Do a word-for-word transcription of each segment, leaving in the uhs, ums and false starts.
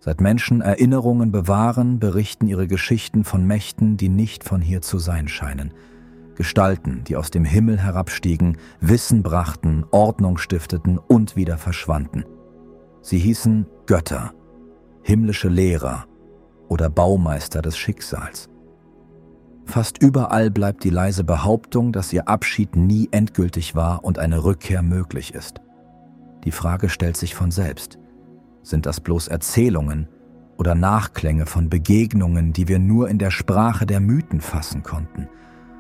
Seit Menschen Erinnerungen bewahren, berichten ihre Geschichten von Mächten, die nicht von hier zu sein scheinen. Gestalten, die aus dem Himmel herabstiegen, Wissen brachten, Ordnung stifteten und wieder verschwanden. Sie hießen Götter, himmlische Lehrer oder Baumeister des Schicksals. Fast überall bleibt die leise Behauptung, dass ihr Abschied nie endgültig war und eine Rückkehr möglich ist. Die Frage stellt sich von selbst. Sind das bloß Erzählungen oder Nachklänge von Begegnungen, die wir nur in der Sprache der Mythen fassen konnten?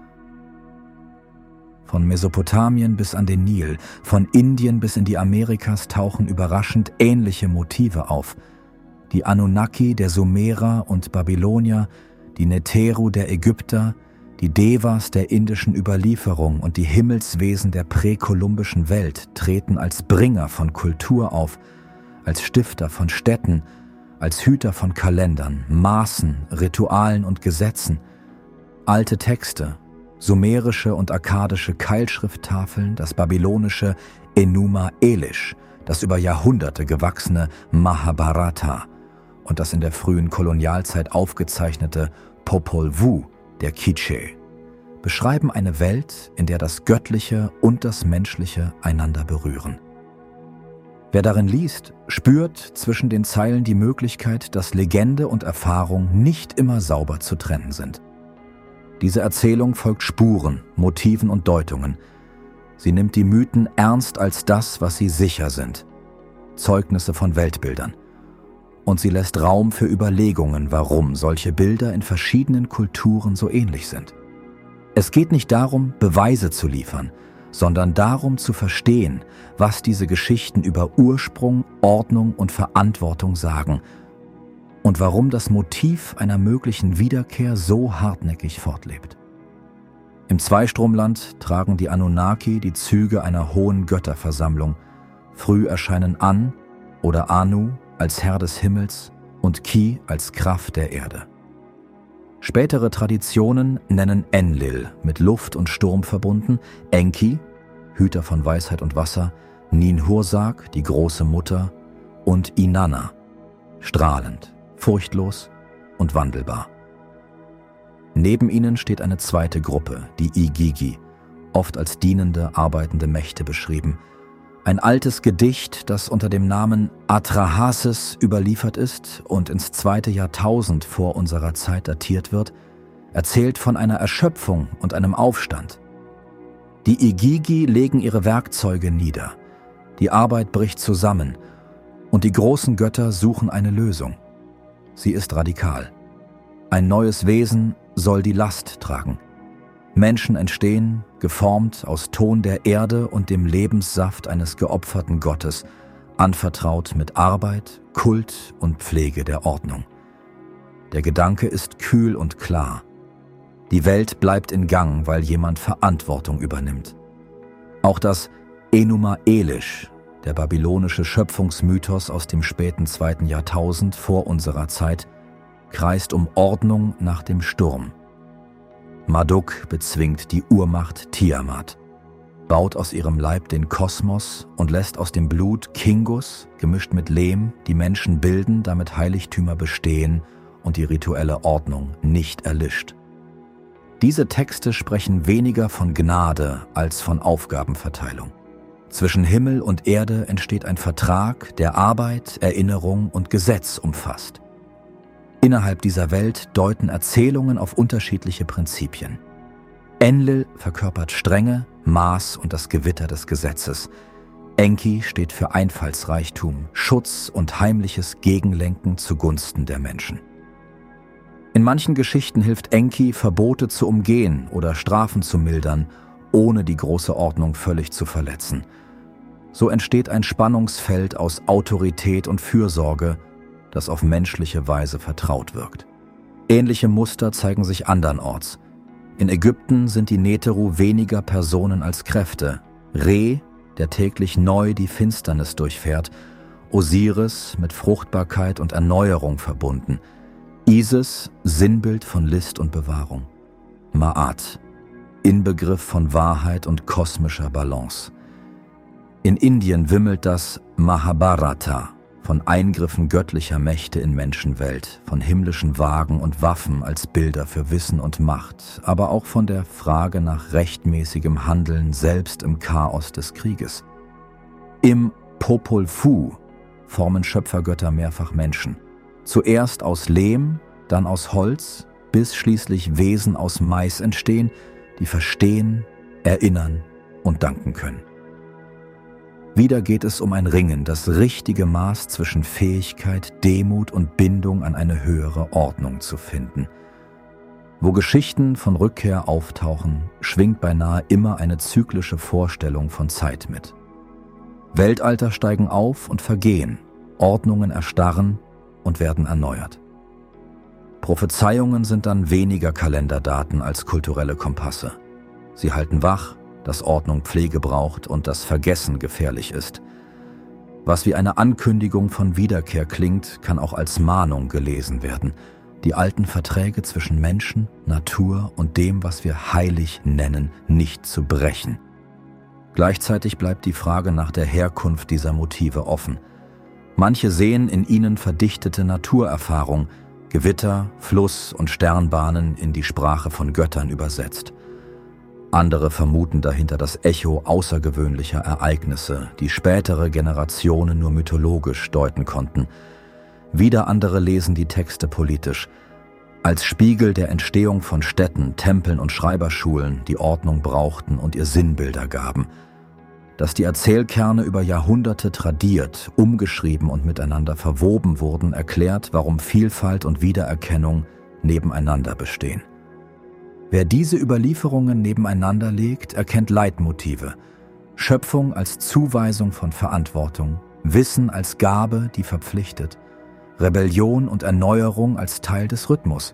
Von Mesopotamien bis an den Nil, von Indien bis in die Amerikas tauchen überraschend ähnliche Motive auf. Die Anunnaki der Sumerer und Babylonier, die Neteru der Ägypter, die Devas der indischen Überlieferung und die Himmelswesen der präkolumbischen Welt treten als Bringer von Kultur auf, als Stifter von Städten, als Hüter von Kalendern, Maßen, Ritualen und Gesetzen. Alte Texte, sumerische und akkadische Keilschrifttafeln, das babylonische Enuma Elish, das über Jahrhunderte gewachsene Mahabharata und das in der frühen Kolonialzeit aufgezeichnete Popol Vuh der Quiché beschreiben eine Welt, in der das Göttliche und das Menschliche einander berühren. Wer darin liest, spürt zwischen den Zeilen die Möglichkeit, dass Legende und Erfahrung nicht immer sauber zu trennen sind. Diese Erzählung folgt Spuren, Motiven und Deutungen. Sie nimmt die Mythen ernst als das, was sie sicher sind, Zeugnisse von Weltbildern. Und sie lässt Raum für Überlegungen, warum solche Bilder in verschiedenen Kulturen so ähnlich sind. Es geht nicht darum, Beweise zu liefern, sondern darum zu verstehen, was diese Geschichten über Ursprung, Ordnung und Verantwortung sagen und warum das Motiv einer möglichen Wiederkehr so hartnäckig fortlebt. Im Zweistromland tragen die Anunnaki die Züge einer hohen Götterversammlung. Früh erscheinen An oder Anu als Herr des Himmels und Ki als Kraft der Erde. Spätere Traditionen nennen Enlil, mit Luft und Sturm verbunden, Enki, Hüter von Weisheit und Wasser, Ninhursag, die große Mutter, und Inanna, strahlend, furchtlos und wandelbar. Neben ihnen steht eine zweite Gruppe, die Igigi, oft als dienende, arbeitende Mächte beschrieben. Ein altes Gedicht, das unter dem Namen Atrahasis überliefert ist und ins zweite Jahrtausend vor unserer Zeit datiert wird, erzählt von einer Erschöpfung und einem Aufstand. Die Igigi legen ihre Werkzeuge nieder, die Arbeit bricht zusammen und die großen Götter suchen eine Lösung. Sie ist radikal. Ein neues Wesen soll die Last tragen. Menschen entstehen, geformt aus Ton der Erde und dem Lebenssaft eines geopferten Gottes, anvertraut mit Arbeit, Kult und Pflege der Ordnung. Der Gedanke ist kühl und klar. Die Welt bleibt in Gang, weil jemand Verantwortung übernimmt. Auch das Enuma Elish, der babylonische Schöpfungsmythos aus dem späten zweiten Jahrtausend vor unserer Zeit, kreist um Ordnung nach dem Sturm. Marduk bezwingt die Urmacht Tiamat, baut aus ihrem Leib den Kosmos und lässt aus dem Blut Kingus, gemischt mit Lehm, die Menschen bilden, damit Heiligtümer bestehen und die rituelle Ordnung nicht erlischt. Diese Texte sprechen weniger von Gnade als von Aufgabenverteilung. Zwischen Himmel und Erde entsteht ein Vertrag, der Arbeit, Erinnerung und Gesetz umfasst. Innerhalb dieser Welt deuten Erzählungen auf unterschiedliche Prinzipien. Enlil verkörpert Strenge, Maß und das Gewitter des Gesetzes. Enki steht für Einfallsreichtum, Schutz und heimliches Gegenlenken zugunsten der Menschen. In manchen Geschichten hilft Enki, Verbote zu umgehen oder Strafen zu mildern, ohne die große Ordnung völlig zu verletzen. So entsteht ein Spannungsfeld aus Autorität und Fürsorge, das auf menschliche Weise vertraut wirkt. Ähnliche Muster zeigen sich andernorts. In Ägypten sind die Neteru weniger Personen als Kräfte. Re, der täglich neu die Finsternis durchfährt, Osiris mit Fruchtbarkeit und Erneuerung verbunden, Isis, Sinnbild von List und Bewahrung, Ma'at, Inbegriff von Wahrheit und kosmischer Balance. In Indien wimmelt das Mahabharata von Eingriffen göttlicher Mächte in Menschenwelt, von himmlischen Wagen und Waffen als Bilder für Wissen und Macht, aber auch von der Frage nach rechtmäßigem Handeln selbst im Chaos des Krieges. Im Popol Vuh formen Schöpfergötter mehrfach Menschen, zuerst aus Lehm, dann aus Holz, bis schließlich Wesen aus Mais entstehen, die verstehen, erinnern und danken können. Wieder geht es um ein Ringen, das richtige Maß zwischen Fähigkeit, Demut und Bindung an eine höhere Ordnung zu finden. Wo Geschichten von Rückkehr auftauchen, schwingt beinahe immer eine zyklische Vorstellung von Zeit mit. Weltalter steigen auf und vergehen, Ordnungen erstarren und werden erneuert. Prophezeiungen sind dann weniger Kalenderdaten als kulturelle Kompasse. Sie halten wach, dass Ordnung Pflege braucht und dass Vergessen gefährlich ist. Was wie eine Ankündigung von Wiederkehr klingt, kann auch als Mahnung gelesen werden, die alten Verträge zwischen Menschen, Natur und dem, was wir heilig nennen, nicht zu brechen. Gleichzeitig bleibt die Frage nach der Herkunft dieser Motive offen. Manche sehen in ihnen verdichtete Naturerfahrung, Gewitter, Fluss und Sternbahnen in die Sprache von Göttern übersetzt. Andere vermuten dahinter das Echo außergewöhnlicher Ereignisse, die spätere Generationen nur mythologisch deuten konnten. Wieder andere lesen die Texte politisch, als Spiegel der Entstehung von Städten, Tempeln und Schreiberschulen, die Ordnung brauchten und ihr Sinnbilder gaben. Dass die Erzählkerne über Jahrhunderte tradiert, umgeschrieben und miteinander verwoben wurden, erklärt, warum Vielfalt und Wiedererkennung nebeneinander bestehen. Wer diese Überlieferungen nebeneinander legt, erkennt Leitmotive: Schöpfung als Zuweisung von Verantwortung, Wissen als Gabe, die verpflichtet, Rebellion und Erneuerung als Teil des Rhythmus,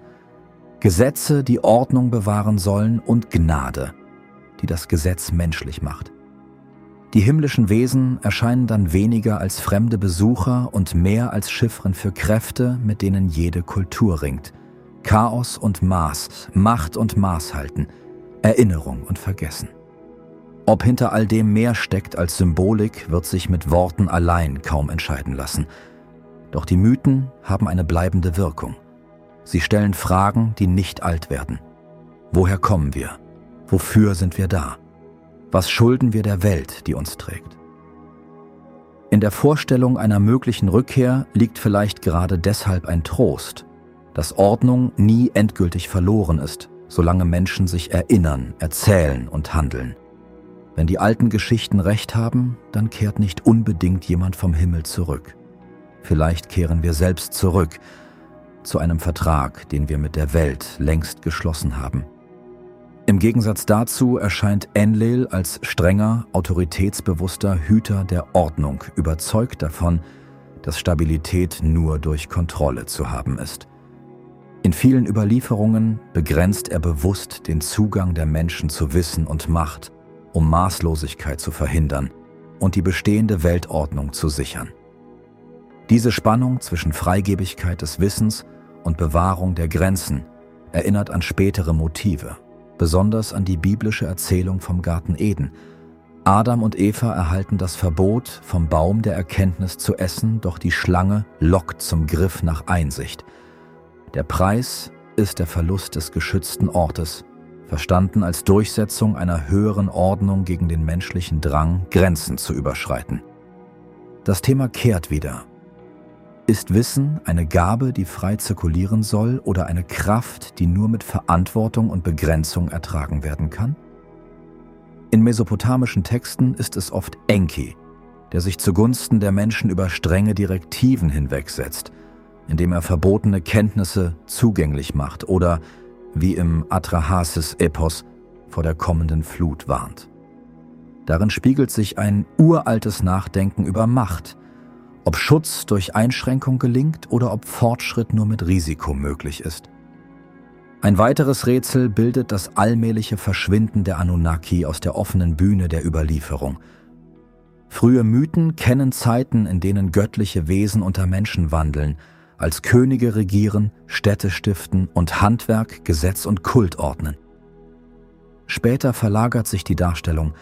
Gesetze, die Ordnung bewahren sollen, und Gnade, die das Gesetz menschlich macht. Die himmlischen Wesen erscheinen dann weniger als fremde Besucher und mehr als Chiffren für Kräfte, mit denen jede Kultur ringt. Chaos und Maß, Macht und Maß halten, Erinnerung und Vergessen. Ob hinter all dem mehr steckt als Symbolik, wird sich mit Worten allein kaum entscheiden lassen. Doch die Mythen haben eine bleibende Wirkung. Sie stellen Fragen, die nicht alt werden. Woher kommen wir? Wofür sind wir da? Was schulden wir der Welt, die uns trägt? In der Vorstellung einer möglichen Rückkehr liegt vielleicht gerade deshalb ein Trost, dass Ordnung nie endgültig verloren ist, solange Menschen sich erinnern, erzählen und handeln. Wenn die alten Geschichten recht haben, dann kehrt nicht unbedingt jemand vom Himmel zurück. Vielleicht kehren wir selbst zurück zu einem Vertrag, den wir mit der Welt längst geschlossen haben. Im Gegensatz dazu erscheint Enlil als strenger, autoritätsbewusster Hüter der Ordnung, überzeugt davon, dass Stabilität nur durch Kontrolle zu haben ist. In vielen Überlieferungen begrenzt er bewusst den Zugang der Menschen zu Wissen und Macht, um Maßlosigkeit zu verhindern und die bestehende Weltordnung zu sichern. Diese Spannung zwischen Freigebigkeit des Wissens und Bewahrung der Grenzen erinnert an spätere Motive, besonders an die biblische Erzählung vom Garten Eden. Adam und Eva erhalten das Verbot, vom Baum der Erkenntnis zu essen, doch die Schlange lockt zum Griff nach Einsicht. Der Preis ist der Verlust des geschützten Ortes, verstanden als Durchsetzung einer höheren Ordnung gegen den menschlichen Drang, Grenzen zu überschreiten. Das Thema kehrt wieder. Ist Wissen eine Gabe, die frei zirkulieren soll, oder eine Kraft, die nur mit Verantwortung und Begrenzung ertragen werden kann? In mesopotamischen Texten ist es oft Enki, der sich zugunsten der Menschen über strenge Direktiven hinwegsetzt, indem er verbotene Kenntnisse zugänglich macht oder, wie im Atrahasis-Epos, vor der kommenden Flut warnt. Darin spiegelt sich ein uraltes Nachdenken über Macht, ob Schutz durch Einschränkung gelingt oder ob Fortschritt nur mit Risiko möglich ist. Ein weiteres Rätsel bildet das allmähliche Verschwinden der Anunnaki aus der offenen Bühne der Überlieferung. Frühe Mythen kennen Zeiten, in denen göttliche Wesen unter Menschen wandeln, als Könige regieren, Städte stiften und Handwerk, Gesetz und Kult ordnen. Später verlagert sich die Darstellung,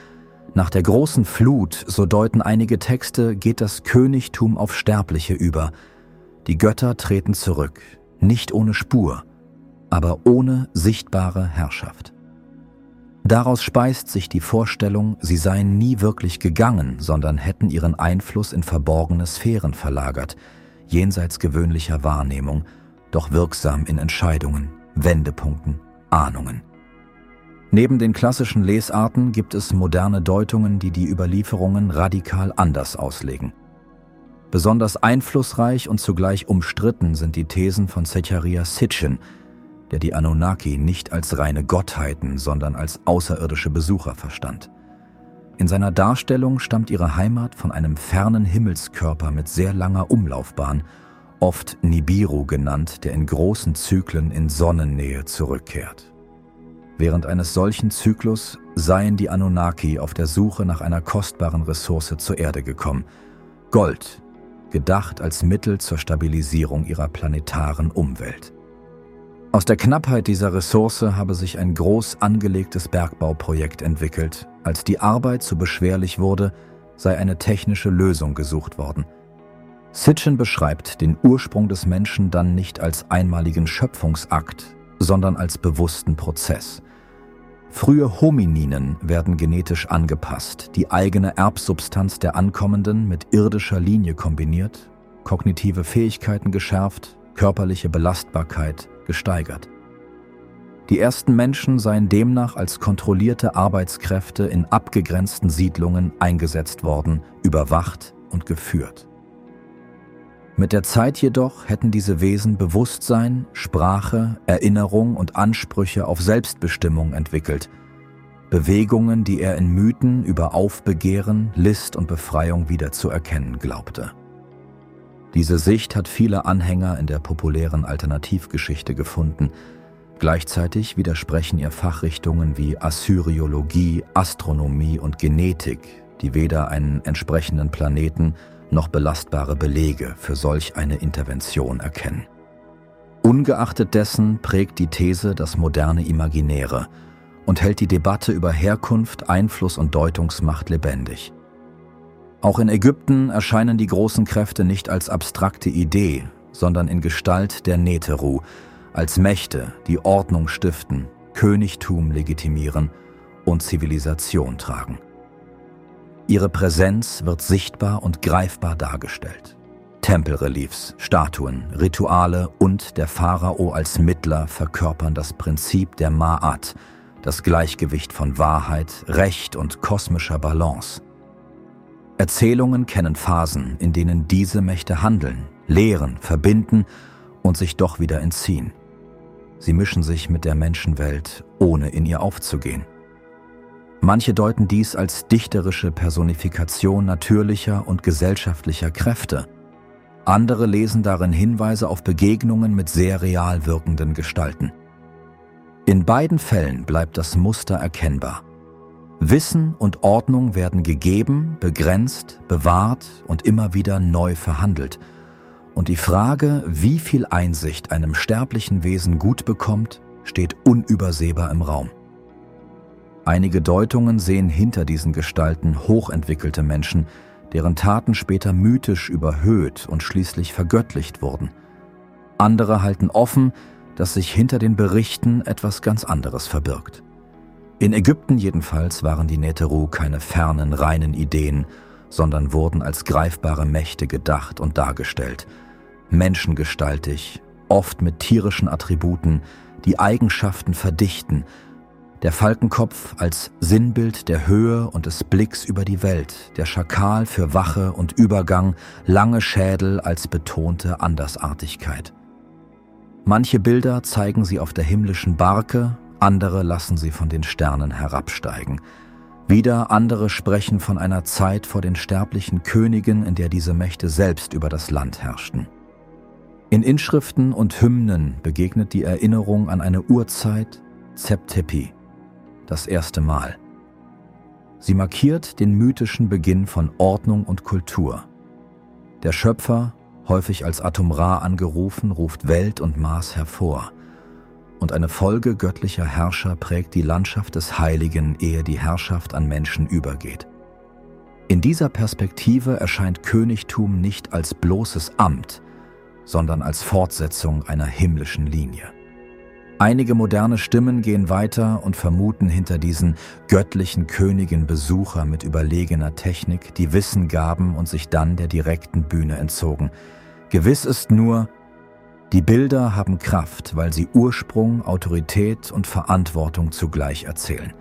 Nach der großen Flut, so deuten einige Texte, geht das Königtum auf Sterbliche über. Die Götter treten zurück, nicht ohne Spur, aber ohne sichtbare Herrschaft. Daraus speist sich die Vorstellung, sie seien nie wirklich gegangen, sondern hätten ihren Einfluss in verborgene Sphären verlagert, jenseits gewöhnlicher Wahrnehmung, doch wirksam in Entscheidungen, Wendepunkten, Ahnungen. Neben den klassischen Lesarten gibt es moderne Deutungen, die die Überlieferungen radikal anders auslegen. Besonders einflussreich und zugleich umstritten sind die Thesen von Zecharia Sitchin, der die Anunnaki nicht als reine Gottheiten, sondern als außerirdische Besucher verstand. In seiner Darstellung stammt ihre Heimat von einem fernen Himmelskörper mit sehr langer Umlaufbahn, oft Nibiru genannt, der in großen Zyklen in Sonnennähe zurückkehrt. Während eines solchen Zyklus seien die Anunnaki auf der Suche nach einer kostbaren Ressource zur Erde gekommen: Gold, gedacht als Mittel zur Stabilisierung ihrer planetaren Umwelt. Aus der Knappheit dieser Ressource habe sich ein groß angelegtes Bergbauprojekt entwickelt. Als die Arbeit zu beschwerlich wurde, sei eine technische Lösung gesucht worden. Sitchin beschreibt den Ursprung des Menschen dann nicht als einmaligen Schöpfungsakt, sondern als bewussten Prozess. Frühe Homininen werden genetisch angepasst, die eigene Erbsubstanz der Ankommenden mit irdischer Linie kombiniert, kognitive Fähigkeiten geschärft, körperliche Belastbarkeit gesteigert. Die ersten Menschen seien demnach als kontrollierte Arbeitskräfte in abgegrenzten Siedlungen eingesetzt worden, überwacht und geführt. Mit der Zeit jedoch hätten diese Wesen Bewusstsein, Sprache, Erinnerung und Ansprüche auf Selbstbestimmung entwickelt, Bewegungen, die er in Mythen über Aufbegehren, List und Befreiung wiederzuerkennen glaubte. Diese Sicht hat viele Anhänger in der populären Alternativgeschichte gefunden. Gleichzeitig widersprechen ihr Fachrichtungen wie Assyriologie, Astronomie und Genetik, die weder einen entsprechenden Planeten noch belastbare Belege für solch eine Intervention erkennen. Ungeachtet dessen prägt die These das moderne Imaginäre und hält die Debatte über Herkunft, Einfluss und Deutungsmacht lebendig. Auch in Ägypten erscheinen die großen Kräfte nicht als abstrakte Idee, sondern in Gestalt der Neteru, als Mächte, die Ordnung stiften, Königtum legitimieren und Zivilisation tragen. Ihre Präsenz wird sichtbar und greifbar dargestellt. Tempelreliefs, Statuen, Rituale und der Pharao als Mittler verkörpern das Prinzip der Ma'at, das Gleichgewicht von Wahrheit, Recht und kosmischer Balance. Erzählungen kennen Phasen, in denen diese Mächte handeln, lehren, verbinden und sich doch wieder entziehen. Sie mischen sich mit der Menschenwelt, ohne in ihr aufzugehen. Manche deuten dies als dichterische Personifikation natürlicher und gesellschaftlicher Kräfte. Andere lesen darin Hinweise auf Begegnungen mit sehr real wirkenden Gestalten. In beiden Fällen bleibt das Muster erkennbar. Wissen und Ordnung werden gegeben, begrenzt, bewahrt und immer wieder neu verhandelt. Und die Frage, wie viel Einsicht einem sterblichen Wesen gut bekommt, steht unübersehbar im Raum. Einige Deutungen sehen hinter diesen Gestalten hochentwickelte Menschen, deren Taten später mythisch überhöht und schließlich vergöttlicht wurden. Andere halten offen, dass sich hinter den Berichten etwas ganz anderes verbirgt. In Ägypten jedenfalls waren die Neteru keine fernen, reinen Ideen, sondern wurden als greifbare Mächte gedacht und dargestellt, menschengestaltig, oft mit tierischen Attributen, die Eigenschaften verdichten, der Falkenkopf als Sinnbild der Höhe und des Blicks über die Welt, der Schakal für Wache und Übergang, lange Schädel als betonte Andersartigkeit. Manche Bilder zeigen sie auf der himmlischen Barke, andere lassen sie von den Sternen herabsteigen. Wieder andere sprechen von einer Zeit vor den sterblichen Königen, in der diese Mächte selbst über das Land herrschten. In Inschriften und Hymnen begegnet die Erinnerung an eine Urzeit, Zep-Tepi, das erste Mal. Sie markiert den mythischen Beginn von Ordnung und Kultur. Der Schöpfer, häufig als Atum Ra angerufen, ruft Welt und Maß hervor. und eine Folge göttlicher Herrscher prägt die Landschaft des Heiligen, ehe die Herrschaft an Menschen übergeht. In dieser Perspektive erscheint Königtum nicht als bloßes Amt, sondern als Fortsetzung einer himmlischen Linie. Einige moderne Stimmen gehen weiter und vermuten hinter diesen göttlichen Königen Besucher mit überlegener Technik, die Wissen gaben und sich dann der direkten Bühne entzogen. Gewiss ist nur, die Bilder haben Kraft, weil sie Ursprung, Autorität und Verantwortung zugleich erzählen.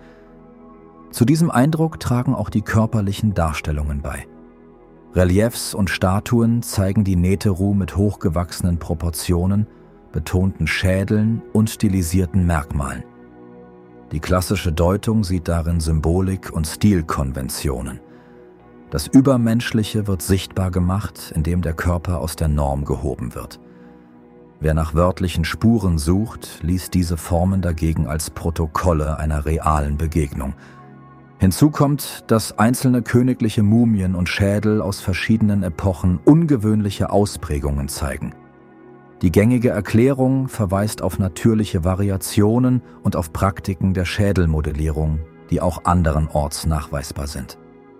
Zu diesem Eindruck tragen auch die körperlichen Darstellungen bei. Reliefs und Statuen zeigen die Neteru mit hochgewachsenen Proportionen, betonten Schädeln und stilisierten Merkmalen. Die klassische Deutung sieht darin Symbolik und Stilkonventionen. Das Übermenschliche wird sichtbar gemacht, indem der Körper aus der Norm gehoben wird. Wer nach wörtlichen Spuren sucht, liest diese Formen dagegen als Protokolle einer realen Begegnung. Hinzu kommt, dass einzelne königliche Mumien und Schädel aus verschiedenen Epochen ungewöhnliche Ausprägungen zeigen. Die gängige Erklärung verweist auf natürliche Variationen und auf Praktiken der Schädelmodellierung, die auch anderenorts nachweisbar sind.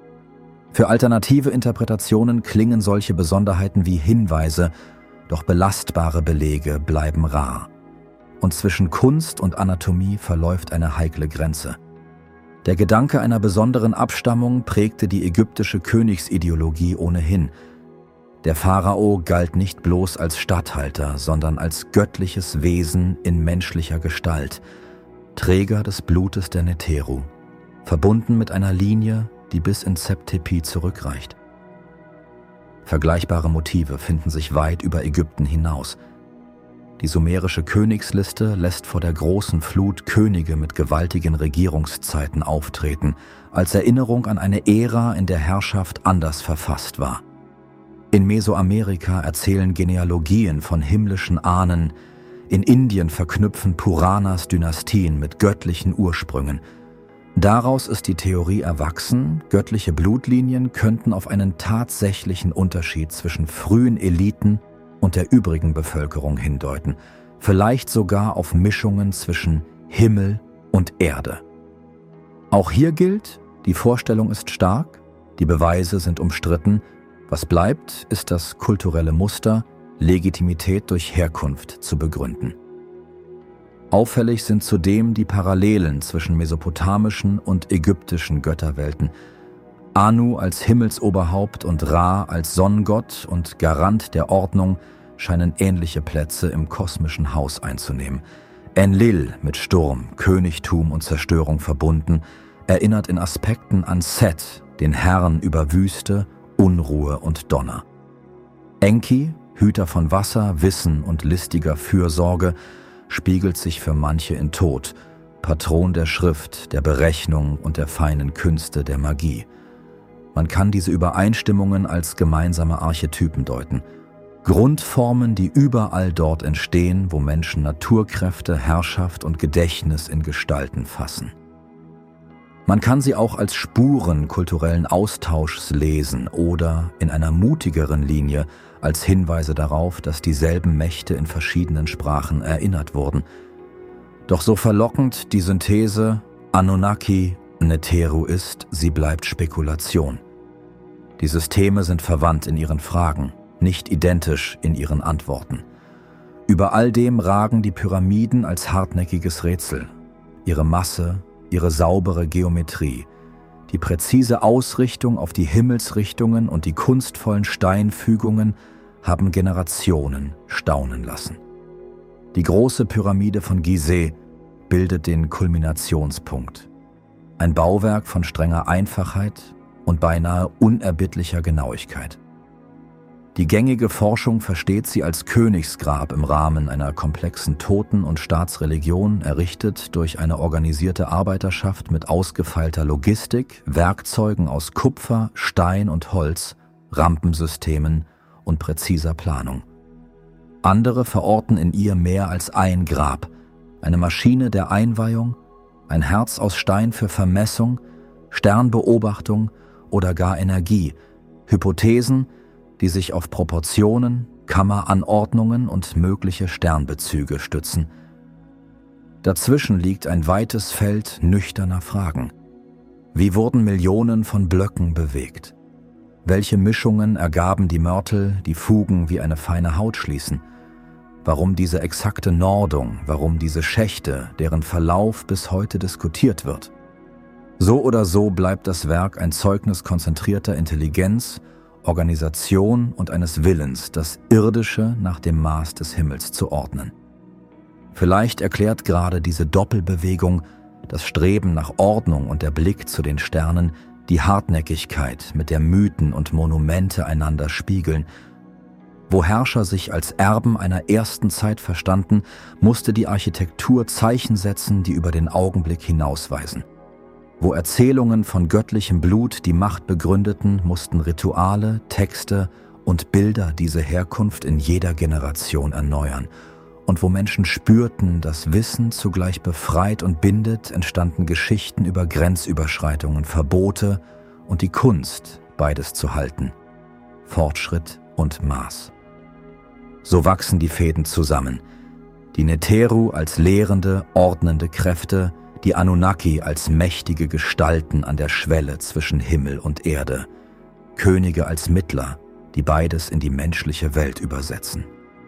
Für alternative Interpretationen klingen solche Besonderheiten wie Hinweise, doch belastbare Belege bleiben rar. Und zwischen Kunst und Anatomie verläuft eine heikle Grenze. Der Gedanke einer besonderen Abstammung prägte die ägyptische Königsideologie ohnehin. Der Pharao galt nicht bloß als Statthalter, sondern als göttliches Wesen in menschlicher Gestalt, Träger des Blutes der Neteru, verbunden mit einer Linie, die bis in Zep-Tepi zurückreicht. Vergleichbare Motive finden sich weit über Ägypten hinaus. Die sumerische Königsliste lässt vor der großen Flut Könige mit gewaltigen Regierungszeiten auftreten, als Erinnerung an eine Ära, in der Herrschaft anders verfasst war. In Mesoamerika erzählen Genealogien von himmlischen Ahnen, in Indien verknüpfen Puranas Dynastien mit göttlichen Ursprüngen. Daraus ist die Theorie erwachsen, göttliche Blutlinien könnten auf einen tatsächlichen Unterschied zwischen frühen Eliten und der übrigen Bevölkerung hindeuten, vielleicht sogar auf Mischungen zwischen Himmel und Erde. Auch hier gilt, die Vorstellung ist stark, die Beweise sind umstritten. Was bleibt, ist das kulturelle Muster, Legitimität durch Herkunft zu begründen. Auffällig sind zudem die Parallelen zwischen mesopotamischen und ägyptischen Götterwelten. Anu als Himmelsoberhaupt und Ra als Sonnengott und Garant der Ordnung scheinen ähnliche Plätze im kosmischen Haus einzunehmen. Enlil mit Sturm, Königtum und Zerstörung verbunden, erinnert in Aspekten an Set, den Herrn über Wüste, Unruhe und Donner. Enki, Hüter von Wasser, Wissen und listiger Fürsorge, spiegelt sich für manche in Tod, Patron der Schrift, der Berechnung und der feinen Künste der Magie. Man kann diese Übereinstimmungen als gemeinsame Archetypen deuten. Grundformen, die überall dort entstehen, wo Menschen Naturkräfte, Herrschaft und Gedächtnis in Gestalten fassen. Man kann sie auch als Spuren kulturellen Austauschs lesen oder in einer mutigeren Linie als Hinweise darauf, dass dieselben Mächte in verschiedenen Sprachen erinnert wurden. Doch so verlockend die Synthese Anunnaki Neteru ist, sie bleibt Spekulation. Die Systeme sind verwandt in ihren Fragen, nicht identisch in ihren Antworten. Über all dem ragen die Pyramiden als hartnäckiges Rätsel. Ihre Masse, ihre saubere Geometrie, die präzise Ausrichtung auf die Himmelsrichtungen und die kunstvollen Steinfügungen haben Generationen staunen lassen. Die große Pyramide von Gizeh bildet den Kulminationspunkt. Ein Bauwerk von strenger Einfachheit und beinahe unerbittlicher Genauigkeit. Die gängige Forschung versteht sie als Königsgrab im Rahmen einer komplexen Toten- und Staatsreligion, errichtet durch eine organisierte Arbeiterschaft mit ausgefeilter Logistik, Werkzeugen aus Kupfer, Stein und Holz, Rampensystemen und präziser Planung. Andere verorten in ihr mehr als ein Grab, eine Maschine der Einweihung, ein Herz aus Stein für Vermessung, Sternbeobachtung oder gar Energie, Hypothesen, die sich auf Proportionen, Kammeranordnungen und mögliche Sternbezüge stützen. Dazwischen liegt ein weites Feld nüchterner Fragen. Wie wurden Millionen von Blöcken bewegt? Welche Mischungen ergaben die Mörtel, die Fugen wie eine feine Haut schließen? Warum diese exakte Nordung, warum diese Schächte, deren Verlauf bis heute diskutiert wird? So oder so bleibt das Werk ein Zeugnis konzentrierter Intelligenz, Organisation und eines Willens, das Irdische nach dem Maß des Himmels zu ordnen. Vielleicht erklärt gerade diese Doppelbewegung, das Streben nach Ordnung und der Blick zu den Sternen, die Hartnäckigkeit, mit der Mythen und Monumente einander spiegeln. Wo Herrscher sich als Erben einer ersten Zeit verstanden, musste die Architektur Zeichen setzen, die über den Augenblick hinausweisen. Wo Erzählungen von göttlichem Blut die Macht begründeten, mussten Rituale, Texte und Bilder diese Herkunft in jeder Generation erneuern. Und wo Menschen spürten, dass Wissen zugleich befreit und bindet, entstanden Geschichten über Grenzüberschreitungen, Verbote und die Kunst, beides zu halten. Fortschritt und Maß. So wachsen die Fäden zusammen. Die Neteru als lehrende, ordnende Kräfte, die Anunnaki als mächtige Gestalten an der Schwelle zwischen Himmel und Erde, Könige als Mittler, die beides in die menschliche Welt übersetzen.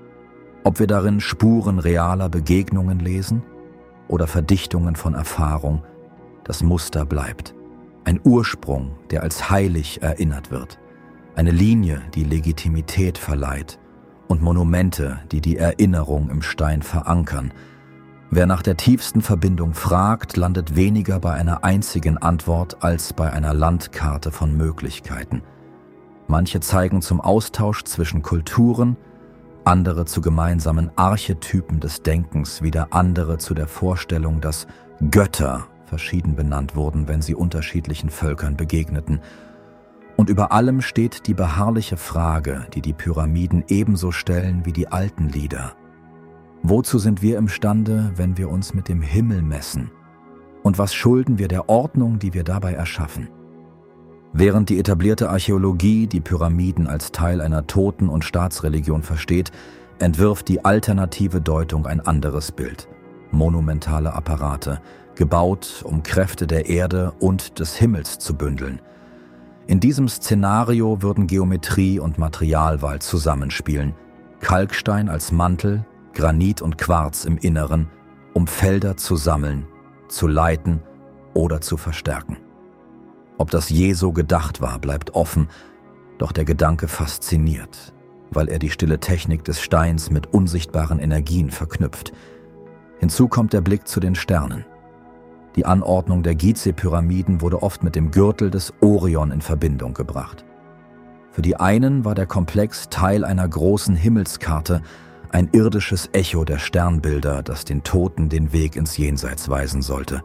Ob wir darin Spuren realer Begegnungen lesen oder Verdichtungen von Erfahrung, das Muster bleibt. Ein Ursprung, der als heilig erinnert wird. Eine Linie, die Legitimität verleiht und Monumente, die die Erinnerung im Stein verankern. Wer nach der tiefsten Verbindung fragt, landet weniger bei einer einzigen Antwort als bei einer Landkarte von Möglichkeiten. Manche zeigen zum Austausch zwischen Kulturen, andere zu gemeinsamen Archetypen des Denkens, wieder andere zu der Vorstellung, dass Götter verschieden benannt wurden, wenn sie unterschiedlichen Völkern begegneten. Und über allem steht die beharrliche Frage, die die Pyramiden ebenso stellen wie die alten Lieder. Wozu sind wir imstande, wenn wir uns mit dem Himmel messen? Und was schulden wir der Ordnung, die wir dabei erschaffen? Während die etablierte Archäologie die Pyramiden als Teil einer Toten- und Staatsreligion versteht, entwirft die alternative Deutung ein anderes Bild. Monumentale Apparate, gebaut, um Kräfte der Erde und des Himmels zu bündeln. In diesem Szenario würden Geometrie und Materialwahl zusammenspielen, Kalkstein als Mantel, Granit und Quarz im Inneren, um Felder zu sammeln, zu leiten oder zu verstärken. Ob das je so gedacht war, bleibt offen, doch der Gedanke fasziniert, weil er die stille Technik des Steins mit unsichtbaren Energien verknüpft. Hinzu kommt der Blick zu den Sternen. Die Anordnung der Gizeh-Pyramiden wurde oft mit dem Gürtel des Orion in Verbindung gebracht. Für die einen war der Komplex Teil einer großen Himmelskarte, ein irdisches Echo der Sternbilder, das den Toten den Weg ins Jenseits weisen sollte.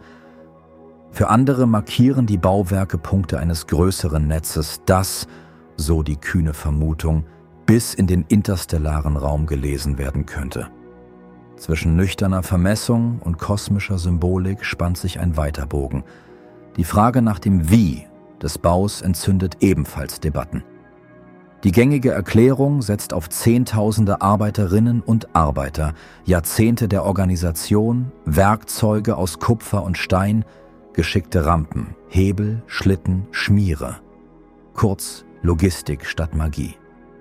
Für andere markieren die Bauwerke Punkte eines größeren Netzes, das, so die kühne Vermutung, bis in den interstellaren Raum gelesen werden könnte. Zwischen nüchterner Vermessung und kosmischer Symbolik spannt sich ein weiter Bogen. Die Frage nach dem Wie des Baus entzündet ebenfalls Debatten. Die gängige Erklärung setzt auf Zehntausende Arbeiterinnen und Arbeiter, Jahrzehnte der Organisation, Werkzeuge aus Kupfer und Stein, geschickte Rampen, Hebel, Schlitten, Schmiere. Kurz Logistik statt Magie.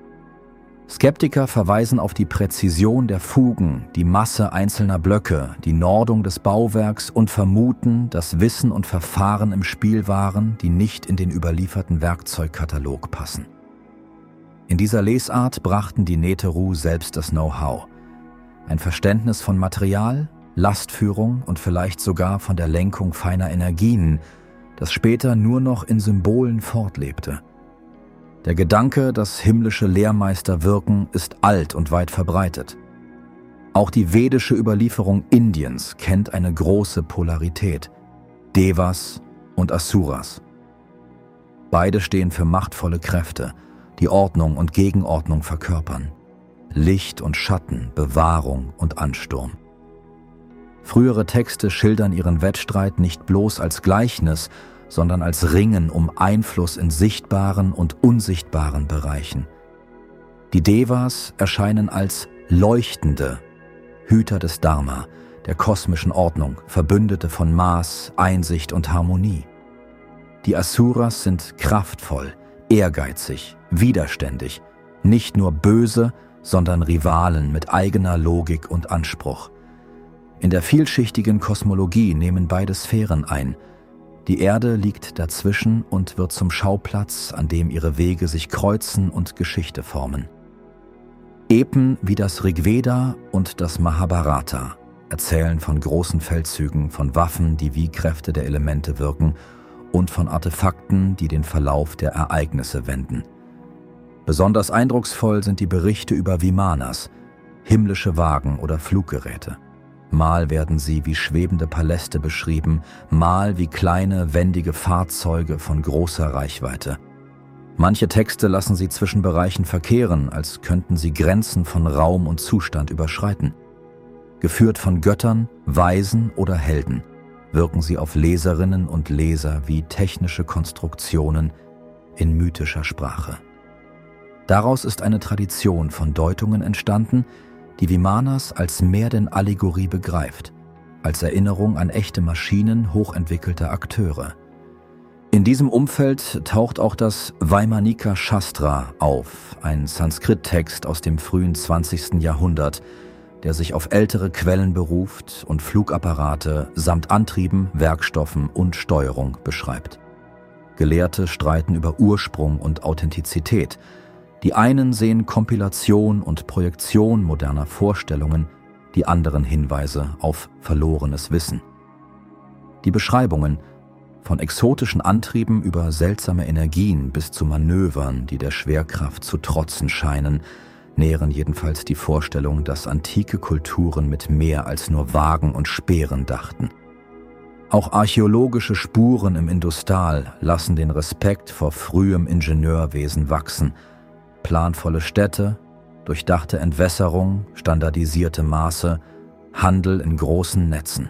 Skeptiker verweisen auf die Präzision der Fugen, die Masse einzelner Blöcke, die Nordung des Bauwerks und vermuten, dass Wissen und Verfahren im Spiel waren, die nicht in den überlieferten Werkzeugkatalog passen. In dieser Lesart brachten die Neteru selbst das Know-how. Ein Verständnis von Material, Lastführung und vielleicht sogar von der Lenkung feiner Energien, das später nur noch in Symbolen fortlebte. Der Gedanke, dass himmlische Lehrmeister wirken, ist alt und weit verbreitet. Auch die vedische Überlieferung Indiens kennt eine große Polarität: Devas und Asuras. Beide stehen für machtvolle Kräfte, die Ordnung und Gegenordnung verkörpern. Licht und Schatten, Bewahrung und Ansturm. Frühere Texte schildern ihren Wettstreit nicht bloß als Gleichnis, sondern als Ringen um Einfluss in sichtbaren und unsichtbaren Bereichen. Die Devas erscheinen als Leuchtende, Hüter des Dharma, der kosmischen Ordnung, Verbündete von Maß, Einsicht und Harmonie. Die Asuras sind kraftvoll, ehrgeizig, widerständig, nicht nur böse, sondern Rivalen mit eigener Logik und Anspruch. In der vielschichtigen Kosmologie nehmen beide Sphären ein. Die Erde liegt dazwischen und wird zum Schauplatz, an dem ihre Wege sich kreuzen und Geschichte formen. Epen wie das Rigveda und das Mahabharata erzählen von großen Feldzügen, von Waffen, die wie Kräfte der Elemente wirken, und von Artefakten, die den Verlauf der Ereignisse wenden. Besonders eindrucksvoll sind die Berichte über Vimanas, himmlische Wagen oder Fluggeräte. Mal werden sie wie schwebende Paläste beschrieben, mal wie kleine, wendige Fahrzeuge von großer Reichweite. Manche Texte lassen sie zwischen Bereichen verkehren, als könnten sie Grenzen von Raum und Zustand überschreiten. Geführt von Göttern, Weisen oder Helden, wirken sie auf Leserinnen und Leser wie technische Konstruktionen in mythischer Sprache. Daraus ist eine Tradition von Deutungen entstanden, die Vimanas als mehr denn Allegorie begreift, als Erinnerung an echte Maschinen hochentwickelter Akteure. In diesem Umfeld taucht auch das Vaimanika Shastra auf, ein Sanskrit-Text aus dem frühen zwanzigsten Jahrhundert, der sich auf ältere Quellen beruft und Flugapparate samt Antrieben, Werkstoffen und Steuerung beschreibt. Gelehrte streiten über Ursprung und Authentizität. Die einen sehen Kompilation und Projektion moderner Vorstellungen, die anderen Hinweise auf verlorenes Wissen. Die Beschreibungen, von exotischen Antrieben über seltsame Energien bis zu Manövern, die der Schwerkraft zu trotzen scheinen, nähren jedenfalls die Vorstellung, dass antike Kulturen mit mehr als nur Wagen und Speeren dachten. Auch archäologische Spuren im Industal lassen den Respekt vor frühem Ingenieurwesen wachsen. Planvolle Städte, durchdachte Entwässerung, standardisierte Maße, Handel in großen Netzen.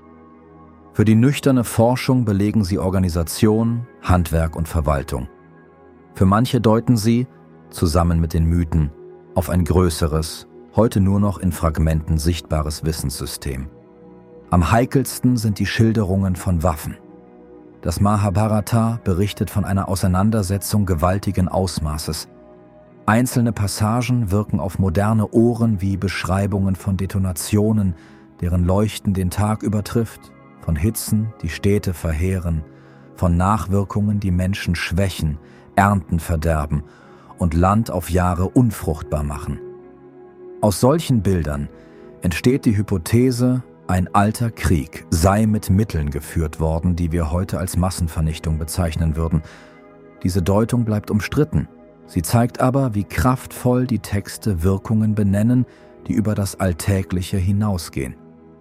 Für die nüchterne Forschung belegen sie Organisation, Handwerk und Verwaltung. Für manche deuten sie, zusammen mit den Mythen, auf ein größeres, heute nur noch in Fragmenten sichtbares Wissenssystem. Am heikelsten sind die Schilderungen von Waffen. Das Mahabharata berichtet von einer Auseinandersetzung gewaltigen Ausmaßes. Einzelne Passagen wirken auf moderne Ohren wie Beschreibungen von Detonationen, deren Leuchten den Tag übertrifft, von Hitzen, die Städte verheeren, von Nachwirkungen, die Menschen schwächen, Ernten verderben und Land auf Jahre unfruchtbar machen. Aus solchen Bildern entsteht die Hypothese, ein alter Krieg sei mit Mitteln geführt worden, die wir heute als Massenvernichtung bezeichnen würden. Diese Deutung bleibt umstritten. Sie zeigt aber, wie kraftvoll die Texte Wirkungen benennen, die über das Alltägliche hinausgehen.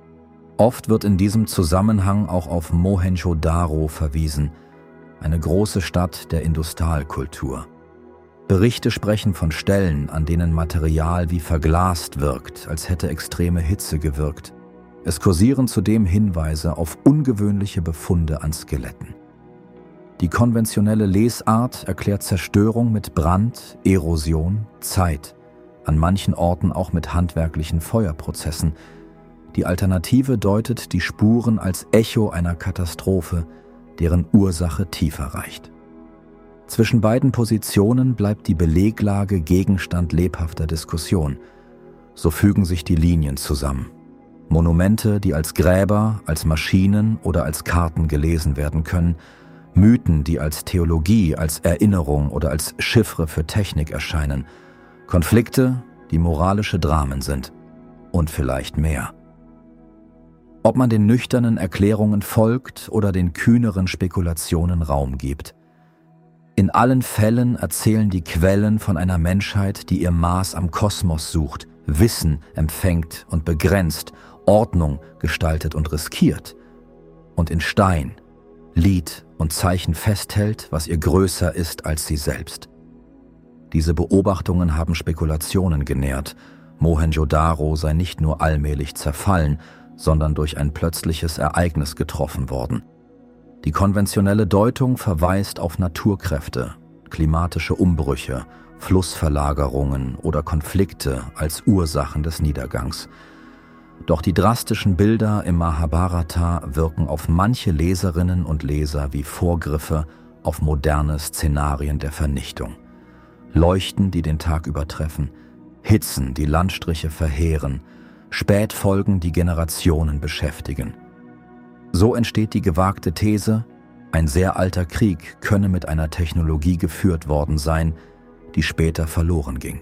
Oft wird in diesem Zusammenhang auch auf Mohenjo-Daro verwiesen, eine große Stadt der Industalkultur. Berichte sprechen von Stellen, an denen Material wie verglast wirkt, als hätte extreme Hitze gewirkt. Es kursieren zudem Hinweise auf ungewöhnliche Befunde an Skeletten. Die konventionelle Lesart erklärt Zerstörung mit Brand, Erosion, Zeit, an manchen Orten auch mit handwerklichen Feuerprozessen. Die Alternative deutet die Spuren als Echo einer Katastrophe, deren Ursache tiefer reicht. Zwischen beiden Positionen bleibt die Beleglage Gegenstand lebhafter Diskussion. So fügen sich die Linien zusammen. Monumente, die als Gräber, als Maschinen oder als Karten gelesen werden können, Mythen, die als Theologie, als Erinnerung oder als Chiffre für Technik erscheinen, Konflikte, die moralische Dramen sind und vielleicht mehr. Ob man den nüchternen Erklärungen folgt oder den kühneren Spekulationen Raum gibt. In allen Fällen erzählen die Quellen von einer Menschheit, die ihr Maß am Kosmos sucht, Wissen empfängt und begrenzt, Ordnung gestaltet und riskiert und in Stein, Lied und Zeichen festhält, was ihr größer ist als sie selbst. Diese Beobachtungen haben Spekulationen genährt. Mohenjo-Daro sei nicht nur allmählich zerfallen, sondern durch ein plötzliches Ereignis getroffen worden. Die konventionelle Deutung verweist auf Naturkräfte, klimatische Umbrüche, Flussverlagerungen oder Konflikte als Ursachen des Niedergangs. Doch die drastischen Bilder im Mahabharata wirken auf manche Leserinnen und Leser wie Vorgriffe auf moderne Szenarien der Vernichtung. Leuchten, die den Tag übertreffen, Hitzen, die Landstriche verheeren, Spätfolgen, die Generationen beschäftigen. So entsteht die gewagte These, ein sehr alter Krieg könne mit einer Technologie geführt worden sein, die später verloren ging.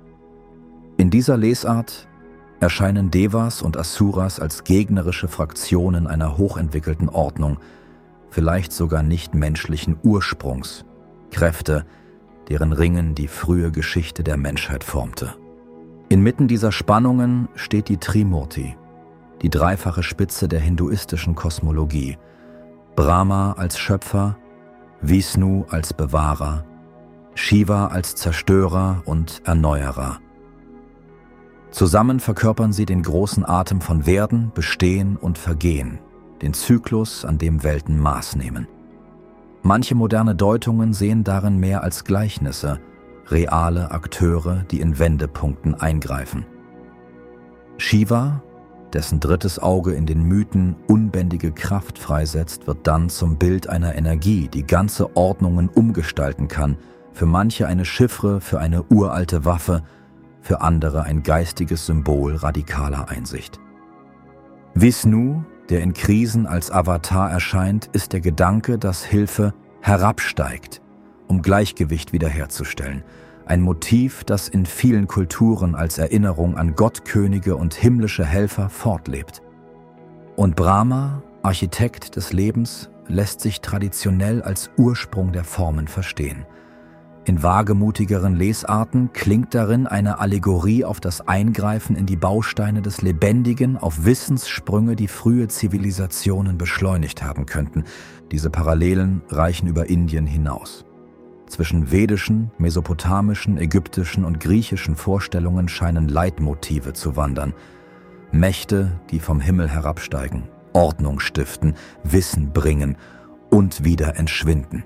In dieser Lesart erscheinen Devas und Asuras als gegnerische Fraktionen einer hochentwickelten Ordnung, vielleicht sogar nicht menschlichen Ursprungs, Kräfte, deren Ringen die frühe Geschichte der Menschheit formte. Inmitten dieser Spannungen steht die Trimurti, die dreifache Spitze der hinduistischen Kosmologie, Brahma als Schöpfer, Vishnu als Bewahrer, Shiva als Zerstörer und Erneuerer. Zusammen verkörpern sie den großen Atem von Werden, Bestehen und Vergehen, den Zyklus, an dem Welten Maß nehmen. Manche moderne Deutungen sehen darin mehr als Gleichnisse, reale Akteure, die in Wendepunkten eingreifen. Shiva, dessen drittes Auge in den Mythen unbändige Kraft freisetzt, wird dann zum Bild einer Energie, die ganze Ordnungen umgestalten kann, für manche eine Chiffre, für eine uralte Waffe, für andere ein geistiges Symbol radikaler Einsicht. Vishnu, der in Krisen als Avatar erscheint, ist der Gedanke, dass Hilfe herabsteigt, um Gleichgewicht wiederherzustellen. Ein Motiv, das in vielen Kulturen als Erinnerung an Gottkönige und himmlische Helfer fortlebt. Und Brahma, Architekt des Lebens, lässt sich traditionell als Ursprung der Formen verstehen. In wagemutigeren Lesarten klingt darin eine Allegorie auf das Eingreifen in die Bausteine des Lebendigen, auf Wissenssprünge, die frühe Zivilisationen beschleunigt haben könnten. Diese Parallelen reichen über Indien hinaus. Zwischen vedischen, mesopotamischen, ägyptischen und griechischen Vorstellungen scheinen Leitmotive zu wandern. Mächte, die vom Himmel herabsteigen, Ordnung stiften, Wissen bringen und wieder entschwinden.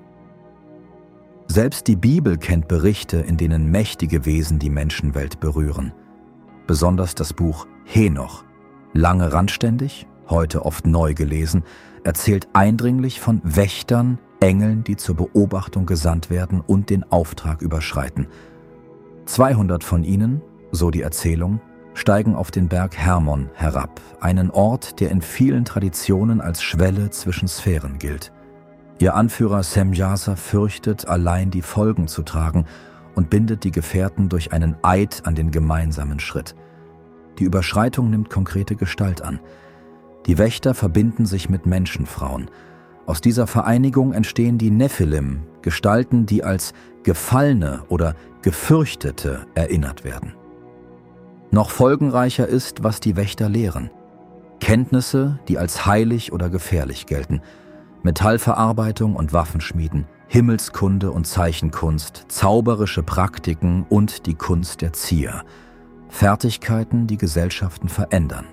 Selbst die Bibel kennt Berichte, in denen mächtige Wesen die Menschenwelt berühren. Besonders das Buch Henoch, lange randständig, heute oft neu gelesen, erzählt eindringlich von Wächtern, Engeln, die zur Beobachtung gesandt werden und den Auftrag überschreiten. zweihundert von ihnen, so die Erzählung, steigen auf den Berg Hermon herab, einen Ort, der in vielen Traditionen als Schwelle zwischen Sphären gilt. Ihr Anführer Semjasa fürchtet, allein die Folgen zu tragen und bindet die Gefährten durch einen Eid an den gemeinsamen Schritt. Die Überschreitung nimmt konkrete Gestalt an. Die Wächter verbinden sich mit Menschenfrauen. Aus dieser Vereinigung entstehen die Nephilim, Gestalten, die als Gefallene oder Gefürchtete erinnert werden. Noch folgenreicher ist, was die Wächter lehren. Kenntnisse, die als heilig oder gefährlich gelten. Metallverarbeitung und Waffenschmieden, Himmelskunde und Zeichenkunst, zauberische Praktiken und die Kunst der Zier. Fertigkeiten, die Gesellschaften verändern.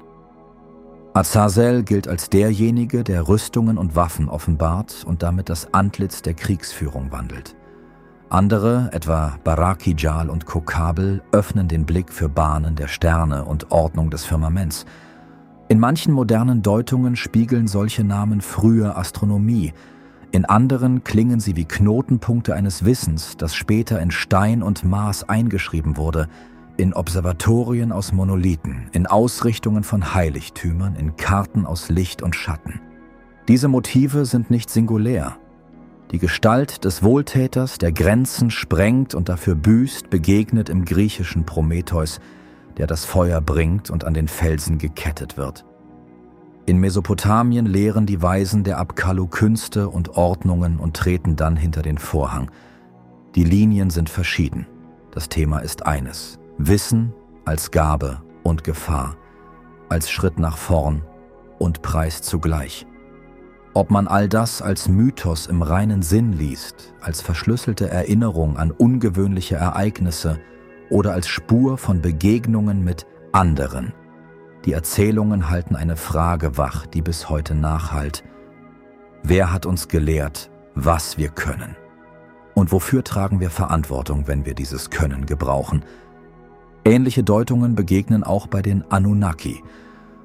Azazel gilt als derjenige, der Rüstungen und Waffen offenbart und damit das Antlitz der Kriegsführung wandelt. Andere, etwa Barakijal und Kokabel, öffnen den Blick für Bahnen der Sterne und Ordnung des Firmaments. In manchen modernen Deutungen spiegeln solche Namen frühe Astronomie, in anderen klingen sie wie Knotenpunkte eines Wissens, das später in Stein und Maß eingeschrieben wurde, in Observatorien aus Monolithen, in Ausrichtungen von Heiligtümern, in Karten aus Licht und Schatten. Diese Motive sind nicht singulär. Die Gestalt des Wohltäters, der Grenzen sprengt und dafür büßt, begegnet im griechischen Prometheus, der das Feuer bringt und an den Felsen gekettet wird. In Mesopotamien lehren die Weisen der Abkalu Künste und Ordnungen und treten dann hinter den Vorhang. Die Linien sind verschieden. Das Thema ist eines: Wissen als Gabe und Gefahr, als Schritt nach vorn und Preis zugleich. Ob man all das als Mythos im reinen Sinn liest, als verschlüsselte Erinnerung an ungewöhnliche Ereignisse oder als Spur von Begegnungen mit anderen. Die Erzählungen halten eine Frage wach, die bis heute nachhallt. Wer hat uns gelehrt, was wir können? Und wofür tragen wir Verantwortung, wenn wir dieses Können gebrauchen? Ähnliche Deutungen begegnen auch bei den Anunnaki.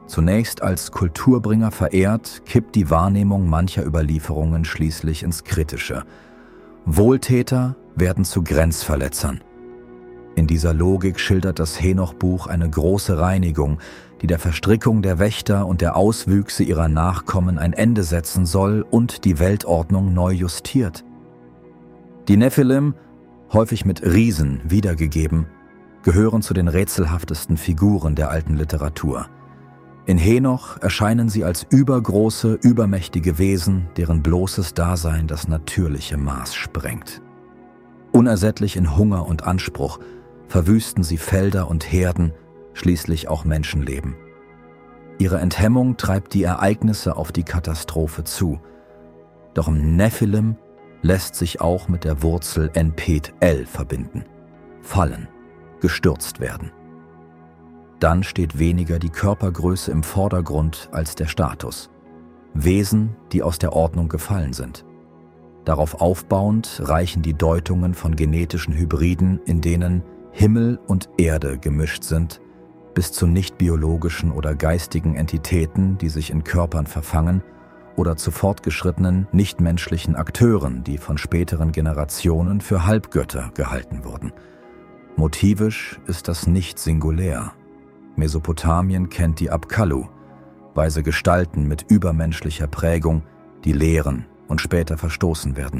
Zunächst als Kulturbringer verehrt, kippt die Wahrnehmung mancher Überlieferungen schließlich ins Kritische. Wohltäter werden zu Grenzverletzern. In dieser Logik schildert das Henoch-Buch eine große Reinigung, die der Verstrickung der Wächter und der Auswüchse ihrer Nachkommen ein Ende setzen soll und die Weltordnung neu justiert. Die Nephilim, häufig mit Riesen wiedergegeben, gehören zu den rätselhaftesten Figuren der alten Literatur. In Henoch erscheinen sie als übergroße, übermächtige Wesen, deren bloßes Dasein das natürliche Maß sprengt. Unersättlich in Hunger und Anspruch verwüsten sie Felder und Herden, schließlich auch Menschenleben. Ihre Enthemmung treibt die Ereignisse auf die Katastrophe zu. Doch im Nephilim lässt sich auch mit der Wurzel Enpet-El verbinden. Fallen, gestürzt werden. Dann steht weniger die Körpergröße im Vordergrund als der Status. Wesen, die aus der Ordnung gefallen sind. Darauf aufbauend reichen die Deutungen von genetischen Hybriden, in denen Himmel und Erde gemischt sind, bis zu nicht-biologischen oder geistigen Entitäten, die sich in Körpern verfangen, oder zu fortgeschrittenen, nichtmenschlichen Akteuren, die von späteren Generationen für Halbgötter gehalten wurden. Motivisch ist das nicht singulär. Mesopotamien kennt die Apkallu, weise Gestalten mit übermenschlicher Prägung, die lehren und später verstoßen werden.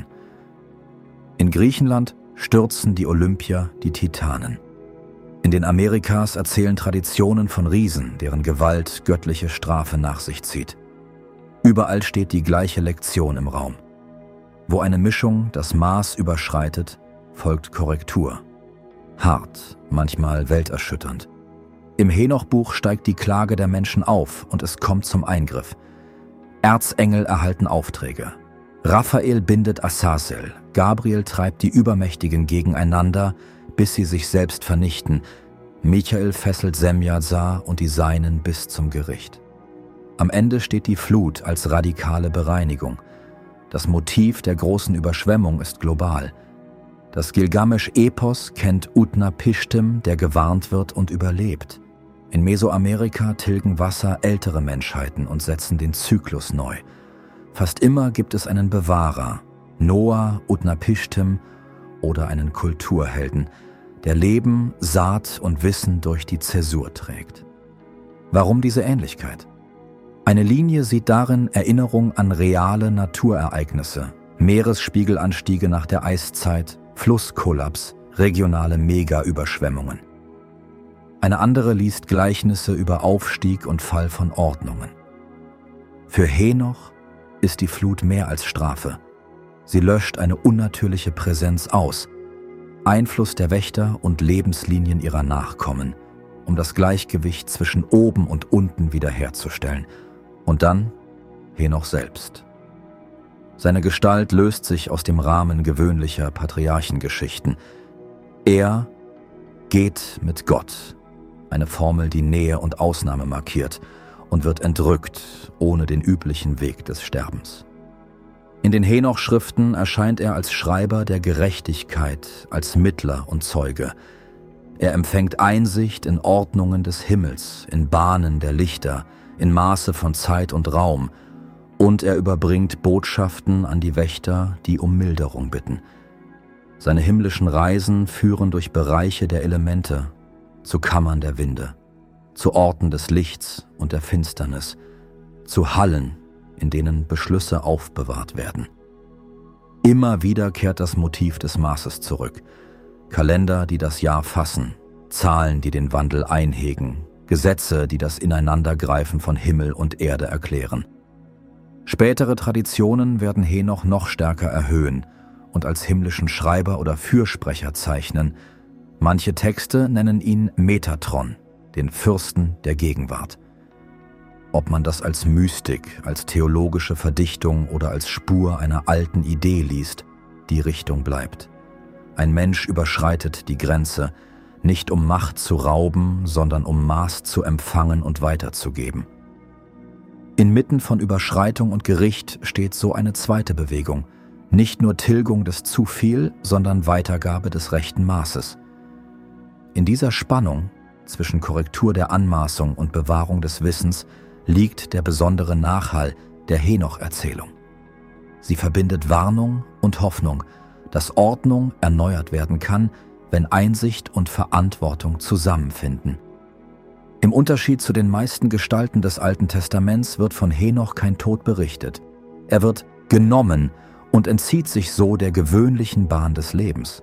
In Griechenland stürzen die Olympier die Titanen. In den Amerikas erzählen Traditionen von Riesen, deren Gewalt göttliche Strafe nach sich zieht. Überall steht die gleiche Lektion im Raum. Wo eine Mischung das Maß überschreitet, folgt Korrektur. Hart, manchmal welterschütternd. Im Henoch-Buch steigt die Klage der Menschen auf und es kommt zum Eingriff. Erzengel erhalten Aufträge. Raphael bindet Azazel, Gabriel treibt die Übermächtigen gegeneinander, bis sie sich selbst vernichten. Michael fesselt Semjasar und die Seinen bis zum Gericht. Am Ende steht die Flut als radikale Bereinigung. Das Motiv der großen Überschwemmung ist global. Das Gilgamesch-Epos kennt Utnapishtim, der gewarnt wird und überlebt. In Mesoamerika tilgen Wasser ältere Menschheiten und setzen den Zyklus neu. Fast immer gibt es einen Bewahrer, Noah, Utnapishtim oder einen Kulturhelden, der Leben, Saat und Wissen durch die Zäsur trägt. Warum diese Ähnlichkeit? Eine Linie sieht darin Erinnerung an reale Naturereignisse, Meeresspiegelanstiege nach der Eiszeit, Flusskollaps, regionale Mega-Überschwemmungen. Eine andere liest Gleichnisse über Aufstieg und Fall von Ordnungen. Für Henoch ist die Flut mehr als Strafe. Sie löscht eine unnatürliche Präsenz aus, Einfluss der Wächter und Lebenslinien ihrer Nachkommen, um das Gleichgewicht zwischen oben und unten wiederherzustellen. Und dann Henoch selbst. Seine Gestalt löst sich aus dem Rahmen gewöhnlicher Patriarchengeschichten. Er geht mit Gott, eine Formel, die Nähe und Ausnahme markiert, und wird entrückt, ohne den üblichen Weg des Sterbens. In den Henoch-Schriften erscheint er als Schreiber der Gerechtigkeit, als Mittler und Zeuge. Er empfängt Einsicht in Ordnungen des Himmels, in Bahnen der Lichter, in Maße von Zeit und Raum, und er überbringt Botschaften an die Wächter, die um Milderung bitten. Seine himmlischen Reisen führen durch Bereiche der Elemente, zu Kammern der Winde, zu Orten des Lichts und der Finsternis, zu Hallen, in denen Beschlüsse aufbewahrt werden. Immer wieder kehrt das Motiv des Maßes zurück. Kalender, die das Jahr fassen, Zahlen, die den Wandel einhegen, Gesetze, die das Ineinandergreifen von Himmel und Erde erklären. Spätere Traditionen werden Henoch noch stärker erhöhen und als himmlischen Schreiber oder Fürsprecher zeichnen. Manche Texte nennen ihn Metatron, den Fürsten der Gegenwart. Ob man das als Mystik, als theologische Verdichtung oder als Spur einer alten Idee liest, die Richtung bleibt. Ein Mensch überschreitet die Grenze, nicht um Macht zu rauben, sondern um Maß zu empfangen und weiterzugeben. Inmitten von Überschreitung und Gericht steht so eine zweite Bewegung, nicht nur Tilgung des zu viel, sondern Weitergabe des rechten Maßes. In dieser Spannung zwischen Korrektur der Anmaßung und Bewahrung des Wissens liegt der besondere Nachhall der Henoch-Erzählung. Sie verbindet Warnung und Hoffnung, dass Ordnung erneuert werden kann, wenn Einsicht und Verantwortung zusammenfinden. Im Unterschied zu den meisten Gestalten des Alten Testaments wird von Henoch kein Tod berichtet. Er wird genommen und entzieht sich so der gewöhnlichen Bahn des Lebens.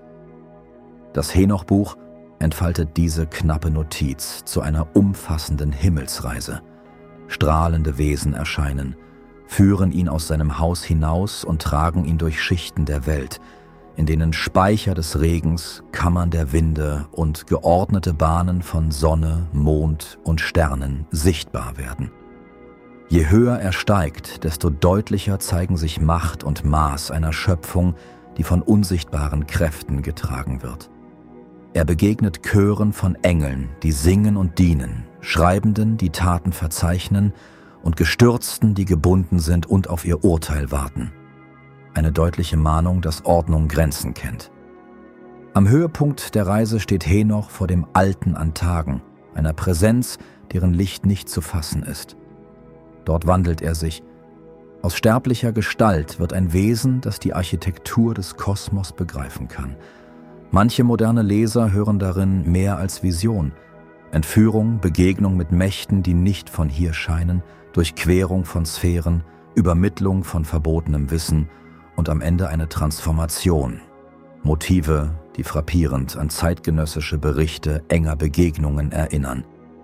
Das Henoch-Buch entfaltet diese knappe Notiz zu einer umfassenden Himmelsreise. Strahlende Wesen erscheinen, führen ihn aus seinem Haus hinaus und tragen ihn durch Schichten der Welt, in denen Speicher des Regens, Kammern der Winde und geordnete Bahnen von Sonne, Mond und Sternen sichtbar werden. Je höher er steigt, desto deutlicher zeigen sich Macht und Maß einer Schöpfung, die von unsichtbaren Kräften getragen wird. Er begegnet Chören von Engeln, die singen und dienen, Schreibenden, die Taten verzeichnen, und Gestürzten, die gebunden sind und auf ihr Urteil warten. Eine deutliche Mahnung, dass Ordnung Grenzen kennt. Am Höhepunkt der Reise steht Henoch vor dem Alten an Tagen, einer Präsenz, deren Licht nicht zu fassen ist. Dort wandelt er sich. Aus sterblicher Gestalt wird ein Wesen, das die Architektur des Kosmos begreifen kann. Manche moderne Leser hören darin mehr als Vision. Entführung, Begegnung mit Mächten, die nicht von hier scheinen, Durchquerung von Sphären, Übermittlung von verbotenem Wissen und am Ende eine Transformation. Motive, die frappierend an zeitgenössische Berichte enger Begegnungen erinnern.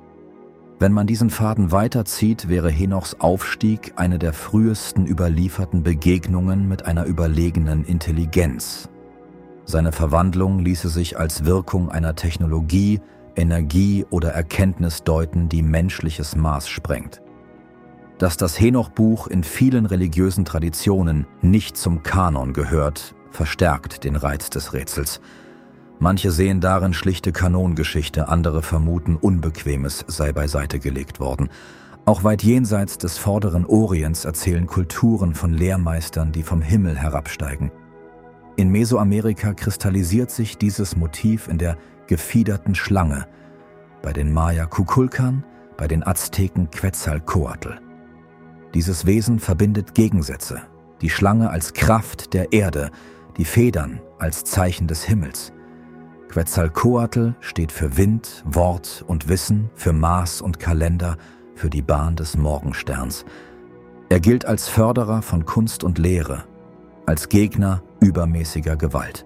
Wenn man diesen Faden weiterzieht, wäre Henochs Aufstieg eine der frühesten überlieferten Begegnungen mit einer überlegenen Intelligenz. Seine Verwandlung ließe sich als Wirkung einer Technologie, Energie oder Erkenntnis deuten, die menschliches Maß sprengt. Dass das Henoch-Buch in vielen religiösen Traditionen nicht zum Kanon gehört, verstärkt den Reiz des Rätsels. Manche sehen darin schlichte Kanongeschichte, andere vermuten, Unbequemes sei beiseite gelegt worden. Auch weit jenseits des vorderen Orients erzählen Kulturen von Lehrmeistern, die vom Himmel herabsteigen. In Mesoamerika kristallisiert sich dieses Motiv in der gefiederten Schlange, bei den Maya Kukulkan, bei den Azteken Quetzalcoatl. Dieses Wesen verbindet Gegensätze, die Schlange als Kraft der Erde, die Federn als Zeichen des Himmels. Quetzalcoatl steht für Wind, Wort und Wissen, für Maß und Kalender, für die Bahn des Morgensterns. Er gilt als Förderer von Kunst und Lehre, als Gegner übermäßiger Gewalt.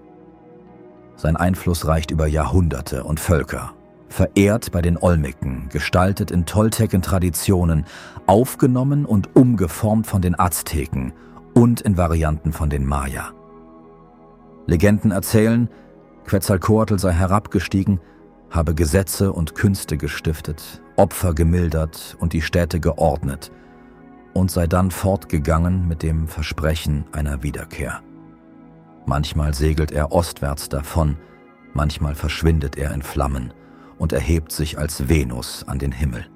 Sein Einfluss reicht über Jahrhunderte und Völker. Verehrt bei den Olmeken, gestaltet in Tolteken-Traditionen, aufgenommen und umgeformt von den Azteken und in Varianten von den Maya. Legenden erzählen, Quetzalcoatl sei herabgestiegen, habe Gesetze und Künste gestiftet, Opfer gemildert und die Städte geordnet und sei dann fortgegangen mit dem Versprechen einer Wiederkehr. Manchmal segelt er ostwärts davon, manchmal verschwindet er in Flammen und erhebt sich als Venus an den Himmel.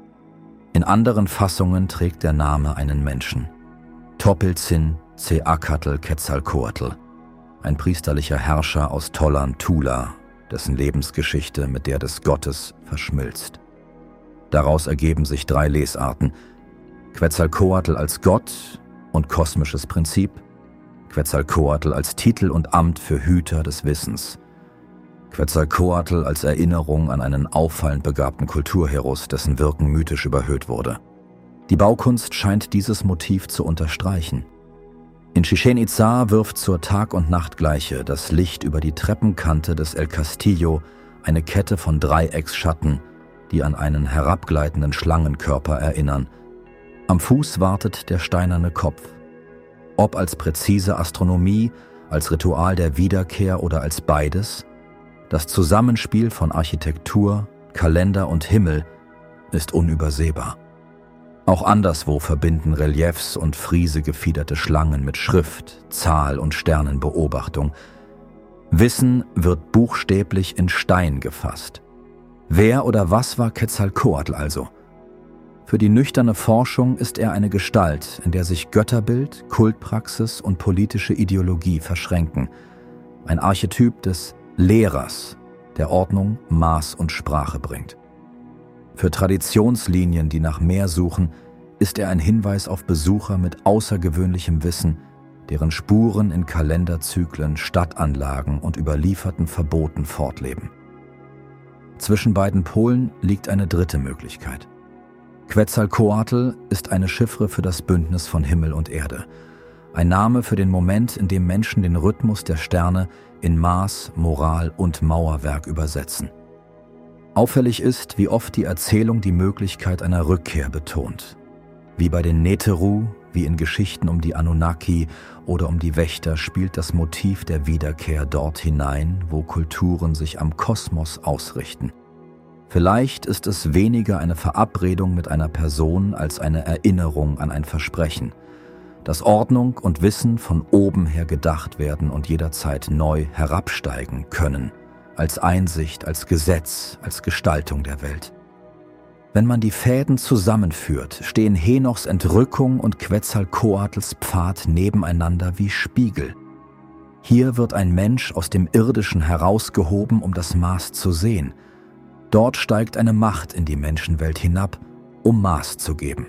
In anderen Fassungen trägt der Name einen Menschen, Topilzin Tseacatl Quetzalcoatl, ein priesterlicher Herrscher aus Tollan Tula, dessen Lebensgeschichte mit der des Gottes verschmilzt. Daraus ergeben sich drei Lesarten: Quetzalcoatl als Gott und kosmisches Prinzip, Quetzalcoatl als Titel und Amt für Hüter des Wissens, Quetzalcoatl als Erinnerung an einen auffallend begabten Kulturheros, dessen Wirken mythisch überhöht wurde. Die Baukunst scheint dieses Motiv zu unterstreichen. In Chichén Itzá wirft zur Tag- und Nachtgleiche das Licht über die Treppenkante des El Castillo eine Kette von Dreiecksschatten, die an einen herabgleitenden Schlangenkörper erinnern. Am Fuß wartet der steinerne Kopf. Ob als präzise Astronomie, als Ritual der Wiederkehr oder als beides, das Zusammenspiel von Architektur, Kalender und Himmel ist unübersehbar. Auch anderswo verbinden Reliefs und Friese gefiederte Schlangen mit Schrift, Zahl und Sternenbeobachtung. Wissen wird buchstäblich in Stein gefasst. Wer oder was war Quetzalcoatl also? Für die nüchterne Forschung ist er eine Gestalt, in der sich Götterbild, Kultpraxis und politische Ideologie verschränken. Ein Archetyp des Lehrers, der Ordnung, Maß und Sprache bringt. Für Traditionslinien, die nach mehr suchen, ist er ein Hinweis auf Besucher mit außergewöhnlichem Wissen, deren Spuren in Kalenderzyklen, Stadtanlagen und überlieferten Verboten fortleben. Zwischen beiden Polen liegt eine dritte Möglichkeit. Quetzalcoatl ist eine Chiffre für das Bündnis von Himmel und Erde. Ein Name für den Moment, in dem Menschen den Rhythmus der Sterne in Maß, Moral und Mauerwerk übersetzen. Auffällig ist, wie oft die Erzählung die Möglichkeit einer Rückkehr betont. Wie bei den Neteru, wie in Geschichten um die Anunnaki oder um die Wächter spielt das Motiv der Wiederkehr dort hinein, wo Kulturen sich am Kosmos ausrichten. Vielleicht ist es weniger eine Verabredung mit einer Person als eine Erinnerung an ein Versprechen, dass Ordnung und Wissen von oben her gedacht werden und jederzeit neu herabsteigen können, als Einsicht, als Gesetz, als Gestaltung der Welt. Wenn man die Fäden zusammenführt, stehen Henochs Entrückung und Quetzalcoatls Pfad nebeneinander wie Spiegel. Hier wird ein Mensch aus dem Irdischen herausgehoben, um das Maß zu sehen. Dort steigt eine Macht in die Menschenwelt hinab, um Maß zu geben.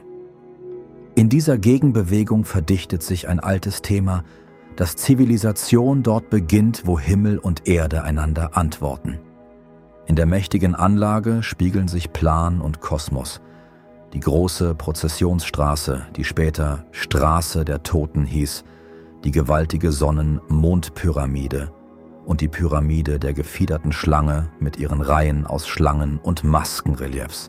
In dieser Gegenbewegung verdichtet sich ein altes Thema, dass Zivilisation dort beginnt, wo Himmel und Erde einander antworten. In der mächtigen Anlage spiegeln sich Plan und Kosmos. Die große Prozessionsstraße, die später Straße der Toten hieß, die gewaltige Sonnen-Mondpyramide und die Pyramide der gefiederten Schlange mit ihren Reihen aus Schlangen und Maskenreliefs.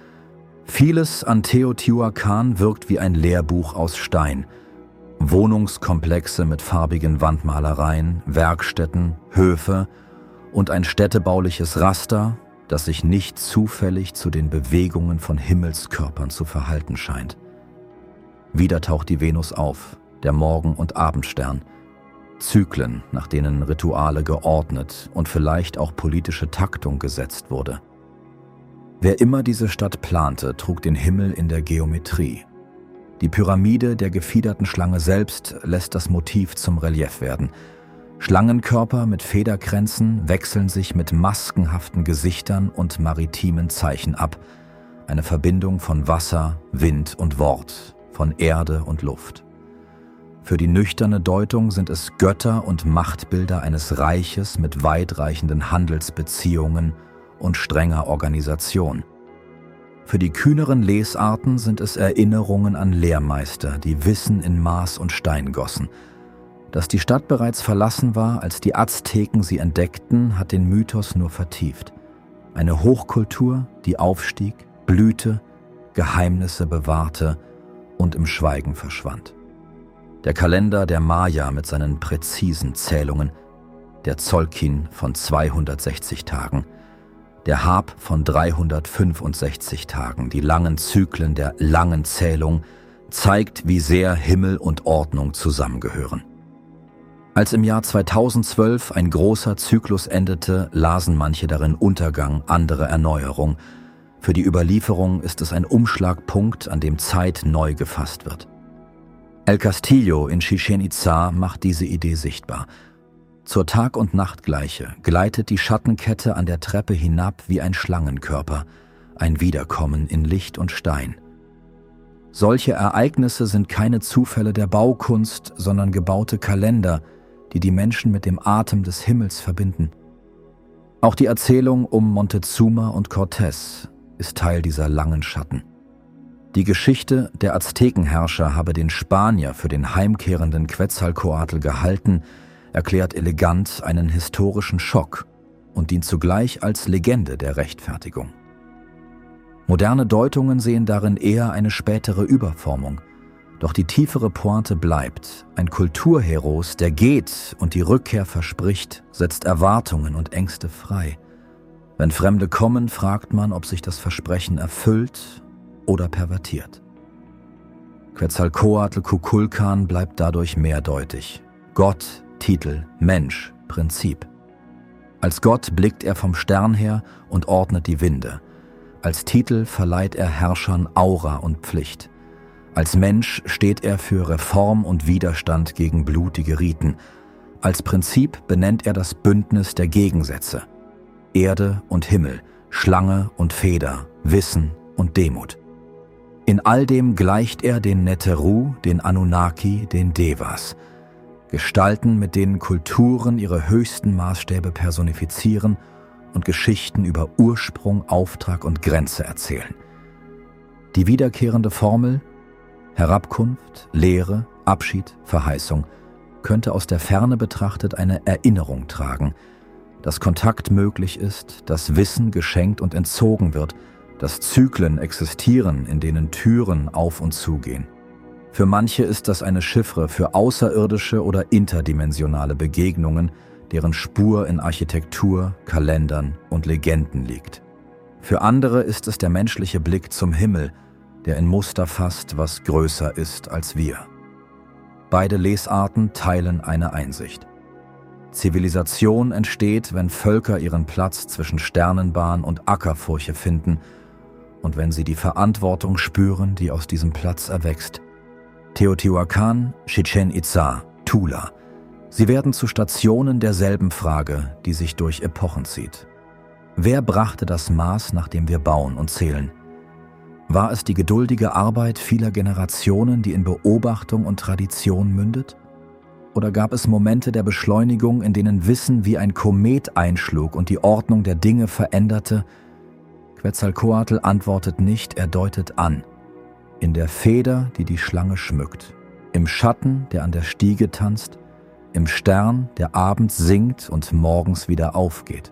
Vieles an Teotihuacan wirkt wie ein Lehrbuch aus Stein. Wohnungskomplexe mit farbigen Wandmalereien, Werkstätten, Höfe und ein städtebauliches Raster, das sich nicht zufällig zu den Bewegungen von Himmelskörpern zu verhalten scheint. Wieder taucht die Venus auf, der Morgen- und Abendstern, Zyklen, nach denen Rituale geordnet und vielleicht auch politische Taktung gesetzt wurde. Wer immer diese Stadt plante, trug den Himmel in der Geometrie. Die Pyramide der gefiederten Schlange selbst lässt das Motiv zum Relief werden. Schlangenkörper mit Federkränzen wechseln sich mit maskenhaften Gesichtern und maritimen Zeichen ab. Eine Verbindung von Wasser, Wind und Wort, von Erde und Luft. Für die nüchterne Deutung sind es Götter und Machtbilder eines Reiches mit weitreichenden Handelsbeziehungen und strenger Organisation. Für die kühneren Lesarten sind es Erinnerungen an Lehrmeister, die Wissen in Maß und Stein gossen. Dass die Stadt bereits verlassen war, als die Azteken sie entdeckten, hat den Mythos nur vertieft. Eine Hochkultur, die aufstieg, blühte, Geheimnisse bewahrte und im Schweigen verschwand. Der Kalender der Maya mit seinen präzisen Zählungen, der Tzolkin von zweihundertsechzig Tagen, der Hab von dreihundertfünfundsechzig Tagen, die langen Zyklen der langen Zählung, zeigt, wie sehr Himmel und Ordnung zusammengehören. Als im Jahr zweitausendzwölf ein großer Zyklus endete, lasen manche darin Untergang, andere Erneuerung. Für die Überlieferung ist es ein Umschlagpunkt, an dem Zeit neu gefasst wird. El Castillo in Chichén Itzá macht diese Idee sichtbar. Zur Tag- und Nachtgleiche gleitet die Schattenkette an der Treppe hinab wie ein Schlangenkörper, ein Wiederkommen in Licht und Stein. Solche Ereignisse sind keine Zufälle der Baukunst, sondern gebaute Kalender, die die Menschen mit dem Atem des Himmels verbinden. Auch die Erzählung um Montezuma und Cortés ist Teil dieser langen Schatten. Die Geschichte der Aztekenherrscher habe den Spanier für den heimkehrenden Quetzalcoatl gehalten, erklärt elegant einen historischen Schock und dient zugleich als Legende der Rechtfertigung. Moderne Deutungen sehen darin eher eine spätere Überformung, doch die tiefere Pointe bleibt. Ein Kulturheros, der geht und die Rückkehr verspricht, setzt Erwartungen und Ängste frei. Wenn Fremde kommen, fragt man, ob sich das Versprechen erfüllt oder pervertiert. Quetzalcoatl Kukulkan bleibt dadurch mehrdeutig. Gott, Titel, Mensch, Prinzip. Als Gott blickt er vom Stern her und ordnet die Winde. Als Titel verleiht er Herrschern Aura und Pflicht. Als Mensch steht er für Reform und Widerstand gegen blutige Riten. Als Prinzip benennt er das Bündnis der Gegensätze. Erde und Himmel, Schlange und Feder, Wissen und Demut. In all dem gleicht er den Neteru, den Anunnaki, den Devas. Gestalten, mit denen Kulturen ihre höchsten Maßstäbe personifizieren und Geschichten über Ursprung, Auftrag und Grenze erzählen. Die wiederkehrende Formel Herabkunft, Lehre, Abschied, Verheißung könnte aus der Ferne betrachtet eine Erinnerung tragen, dass Kontakt möglich ist, dass Wissen geschenkt und entzogen wird, dass Zyklen existieren, in denen Türen auf und zugehen. Für manche ist das eine Chiffre für außerirdische oder interdimensionale Begegnungen, deren Spur in Architektur, Kalendern und Legenden liegt. Für andere ist es der menschliche Blick zum Himmel, der in Muster fasst, was größer ist als wir. Beide Lesarten teilen eine Einsicht. Zivilisation entsteht, wenn Völker ihren Platz zwischen Sternenbahn und Ackerfurche finden und wenn sie die Verantwortung spüren, die aus diesem Platz erwächst. Teotihuacan, Chichén Itzá, Tula. Sie werden zu Stationen derselben Frage, die sich durch Epochen zieht. Wer brachte das Maß, nach dem wir bauen und zählen? War es die geduldige Arbeit vieler Generationen, die in Beobachtung und Tradition mündet? Oder gab es Momente der Beschleunigung, in denen Wissen wie ein Komet einschlug und die Ordnung der Dinge veränderte? Quetzalcoatl antwortet nicht, er deutet an. In der Feder, die die Schlange schmückt, im Schatten, der an der Stiege tanzt, im Stern, der abends sinkt und morgens wieder aufgeht.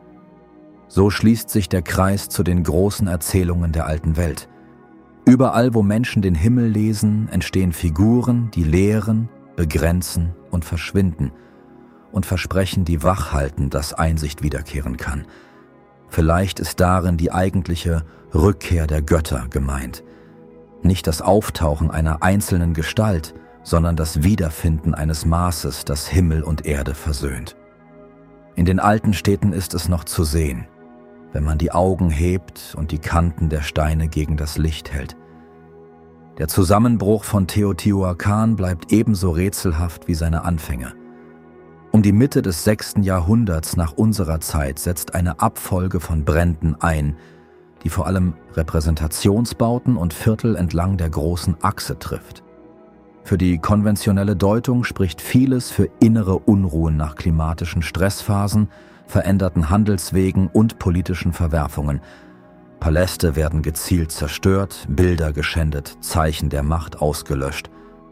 So schließt sich der Kreis zu den großen Erzählungen der alten Welt. Überall, wo Menschen den Himmel lesen, entstehen Figuren, die lehren, begrenzen und verschwinden und Versprechen, die wachhalten, dass Einsicht wiederkehren kann. Vielleicht ist darin die eigentliche Rückkehr der Götter gemeint. Nicht das Auftauchen einer einzelnen Gestalt, sondern das Wiederfinden eines Maßes, das Himmel und Erde versöhnt. In den alten Städten ist es noch zu sehen, wenn man die Augen hebt und die Kanten der Steine gegen das Licht hält. Der Zusammenbruch von Teotihuacan bleibt ebenso rätselhaft wie seine Anfänge. Um die Mitte des sechsten Jahrhunderts nach unserer Zeit setzt eine Abfolge von Bränden ein, die vor allem Repräsentationsbauten und Viertel entlang der großen Achse trifft. Für die konventionelle Deutung spricht vieles für innere Unruhen nach klimatischen Stressphasen, veränderten Handelswegen und politischen Verwerfungen. Paläste werden gezielt zerstört, Bilder geschändet, Zeichen der Macht ausgelöscht.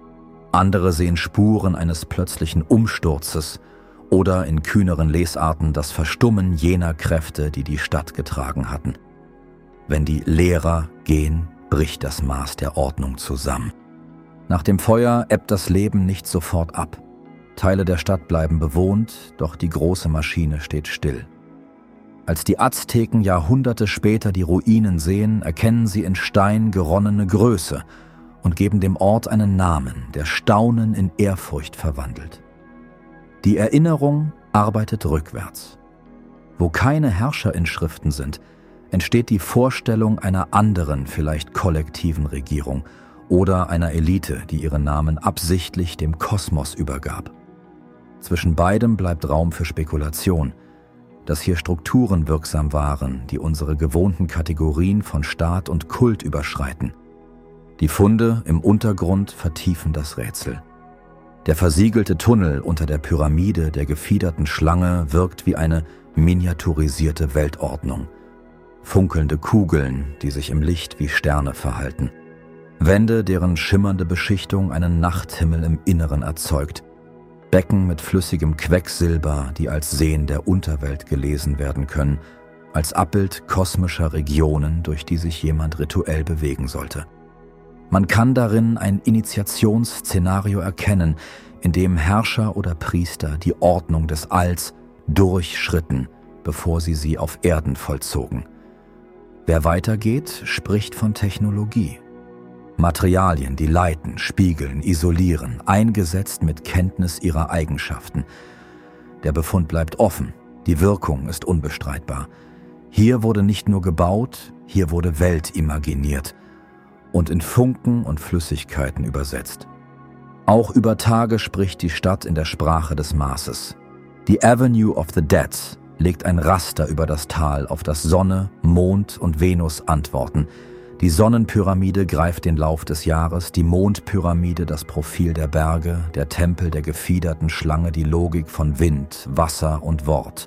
Andere sehen Spuren eines plötzlichen Umsturzes oder in kühneren Lesarten das Verstummen jener Kräfte, die die Stadt getragen hatten. Wenn die Lehrer gehen, bricht das Maß der Ordnung zusammen. Nach dem Feuer ebbt das Leben nicht sofort ab. Teile der Stadt bleiben bewohnt, doch die große Maschine steht still. Als die Azteken Jahrhunderte später die Ruinen sehen, erkennen sie in Stein geronnene Größe und geben dem Ort einen Namen, der Staunen in Ehrfurcht verwandelt. Die Erinnerung arbeitet rückwärts. Wo keine Herrscherinschriften sind, entsteht die Vorstellung einer anderen, vielleicht kollektiven Regierung oder einer Elite, die ihren Namen absichtlich dem Kosmos übergab. Zwischen beidem bleibt Raum für Spekulation, dass hier Strukturen wirksam waren, die unsere gewohnten Kategorien von Staat und Kult überschreiten. Die Funde im Untergrund vertiefen das Rätsel. Der versiegelte Tunnel unter der Pyramide der gefiederten Schlange wirkt wie eine miniaturisierte Weltordnung. Funkelnde Kugeln, die sich im Licht wie Sterne verhalten. Wände, deren schimmernde Beschichtung einen Nachthimmel im Inneren erzeugt. Becken mit flüssigem Quecksilber, die als Seen der Unterwelt gelesen werden können, als Abbild kosmischer Regionen, durch die sich jemand rituell bewegen sollte. Man kann darin ein Initiationsszenario erkennen, in dem Herrscher oder Priester die Ordnung des Alls durchschritten, bevor sie sie auf Erden vollzogen. Wer weitergeht, spricht von Technologie. Materialien, die leiten, spiegeln, isolieren, eingesetzt mit Kenntnis ihrer Eigenschaften. Der Befund bleibt offen, die Wirkung ist unbestreitbar. Hier wurde nicht nur gebaut, hier wurde Welt imaginiert und in Funken und Flüssigkeiten übersetzt. Auch über Tage spricht die Stadt in der Sprache des Maßes. Die Avenue of the Dead, legt ein Raster über das Tal, auf das Sonne, Mond und Venus antworten. Die Sonnenpyramide greift den Lauf des Jahres, die Mondpyramide das Profil der Berge, der Tempel der gefiederten Schlange die Logik von Wind, Wasser und Wort.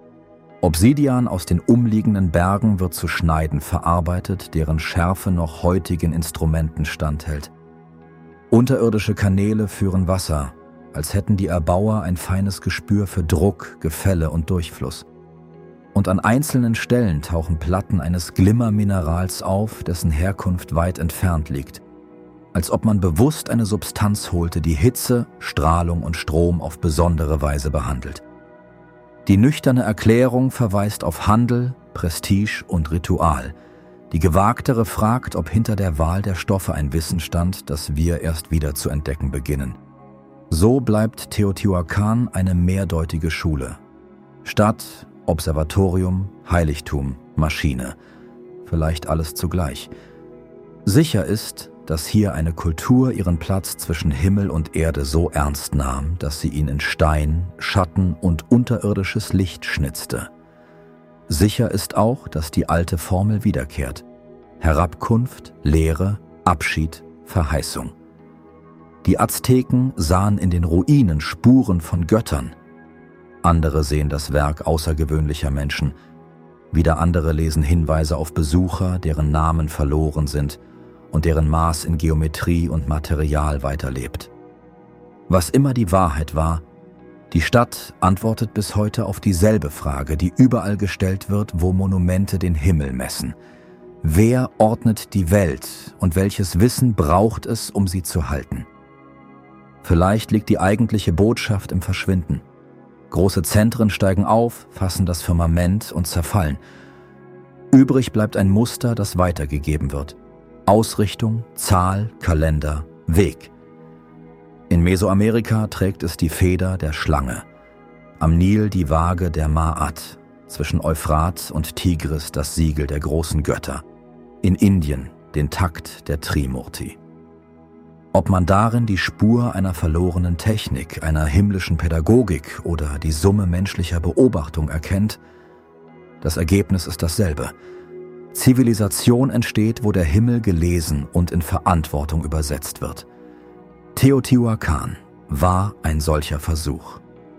Obsidian aus den umliegenden Bergen wird zu Schneiden verarbeitet, deren Schärfe noch heutigen Instrumenten standhält. Unterirdische Kanäle führen Wasser, als hätten die Erbauer ein feines Gespür für Druck, Gefälle und Durchfluss. Und an einzelnen Stellen tauchen Platten eines Glimmerminerals auf, dessen Herkunft weit entfernt liegt, als ob man bewusst eine Substanz holte, die Hitze, Strahlung und Strom auf besondere Weise behandelt. Die nüchterne Erklärung verweist auf Handel, Prestige und Ritual. Die gewagtere fragt, ob hinter der Wahl der Stoffe ein Wissen stand, das wir erst wieder zu entdecken beginnen. So bleibt Teotihuacan eine mehrdeutige Schule. Stadt, Observatorium, Heiligtum, Maschine. Vielleicht alles zugleich. Sicher ist, dass hier eine Kultur ihren Platz zwischen Himmel und Erde so ernst nahm, dass sie ihn in Stein, Schatten und unterirdisches Licht schnitzte. Sicher ist auch, dass die alte Formel wiederkehrt. Herabkunft, Lehre, Abschied, Verheißung. Die Azteken sahen in den Ruinen Spuren von Göttern. Andere sehen das Werk außergewöhnlicher Menschen. Wieder andere lesen Hinweise auf Besucher, deren Namen verloren sind und deren Maß in Geometrie und Material weiterlebt. Was immer die Wahrheit war, die Stadt antwortet bis heute auf dieselbe Frage, die überall gestellt wird, wo Monumente den Himmel messen. Wer ordnet die Welt und welches Wissen braucht es, um sie zu halten? Vielleicht liegt die eigentliche Botschaft im Verschwinden. Große Zentren steigen auf, fassen das Firmament und zerfallen. Übrig bleibt ein Muster, das weitergegeben wird. Ausrichtung, Zahl, Kalender, Weg. In Mesoamerika trägt es die Feder der Schlange. Am Nil die Waage der Ma'at. Zwischen Euphrat und Tigris das Siegel der großen Götter. In Indien den Takt der Trimurti. Ob man darin die Spur einer verlorenen Technik, einer himmlischen Pädagogik oder die Summe menschlicher Beobachtung erkennt, das Ergebnis ist dasselbe. Zivilisation entsteht, wo der Himmel gelesen und in Verantwortung übersetzt wird. Teotihuacan war ein solcher Versuch.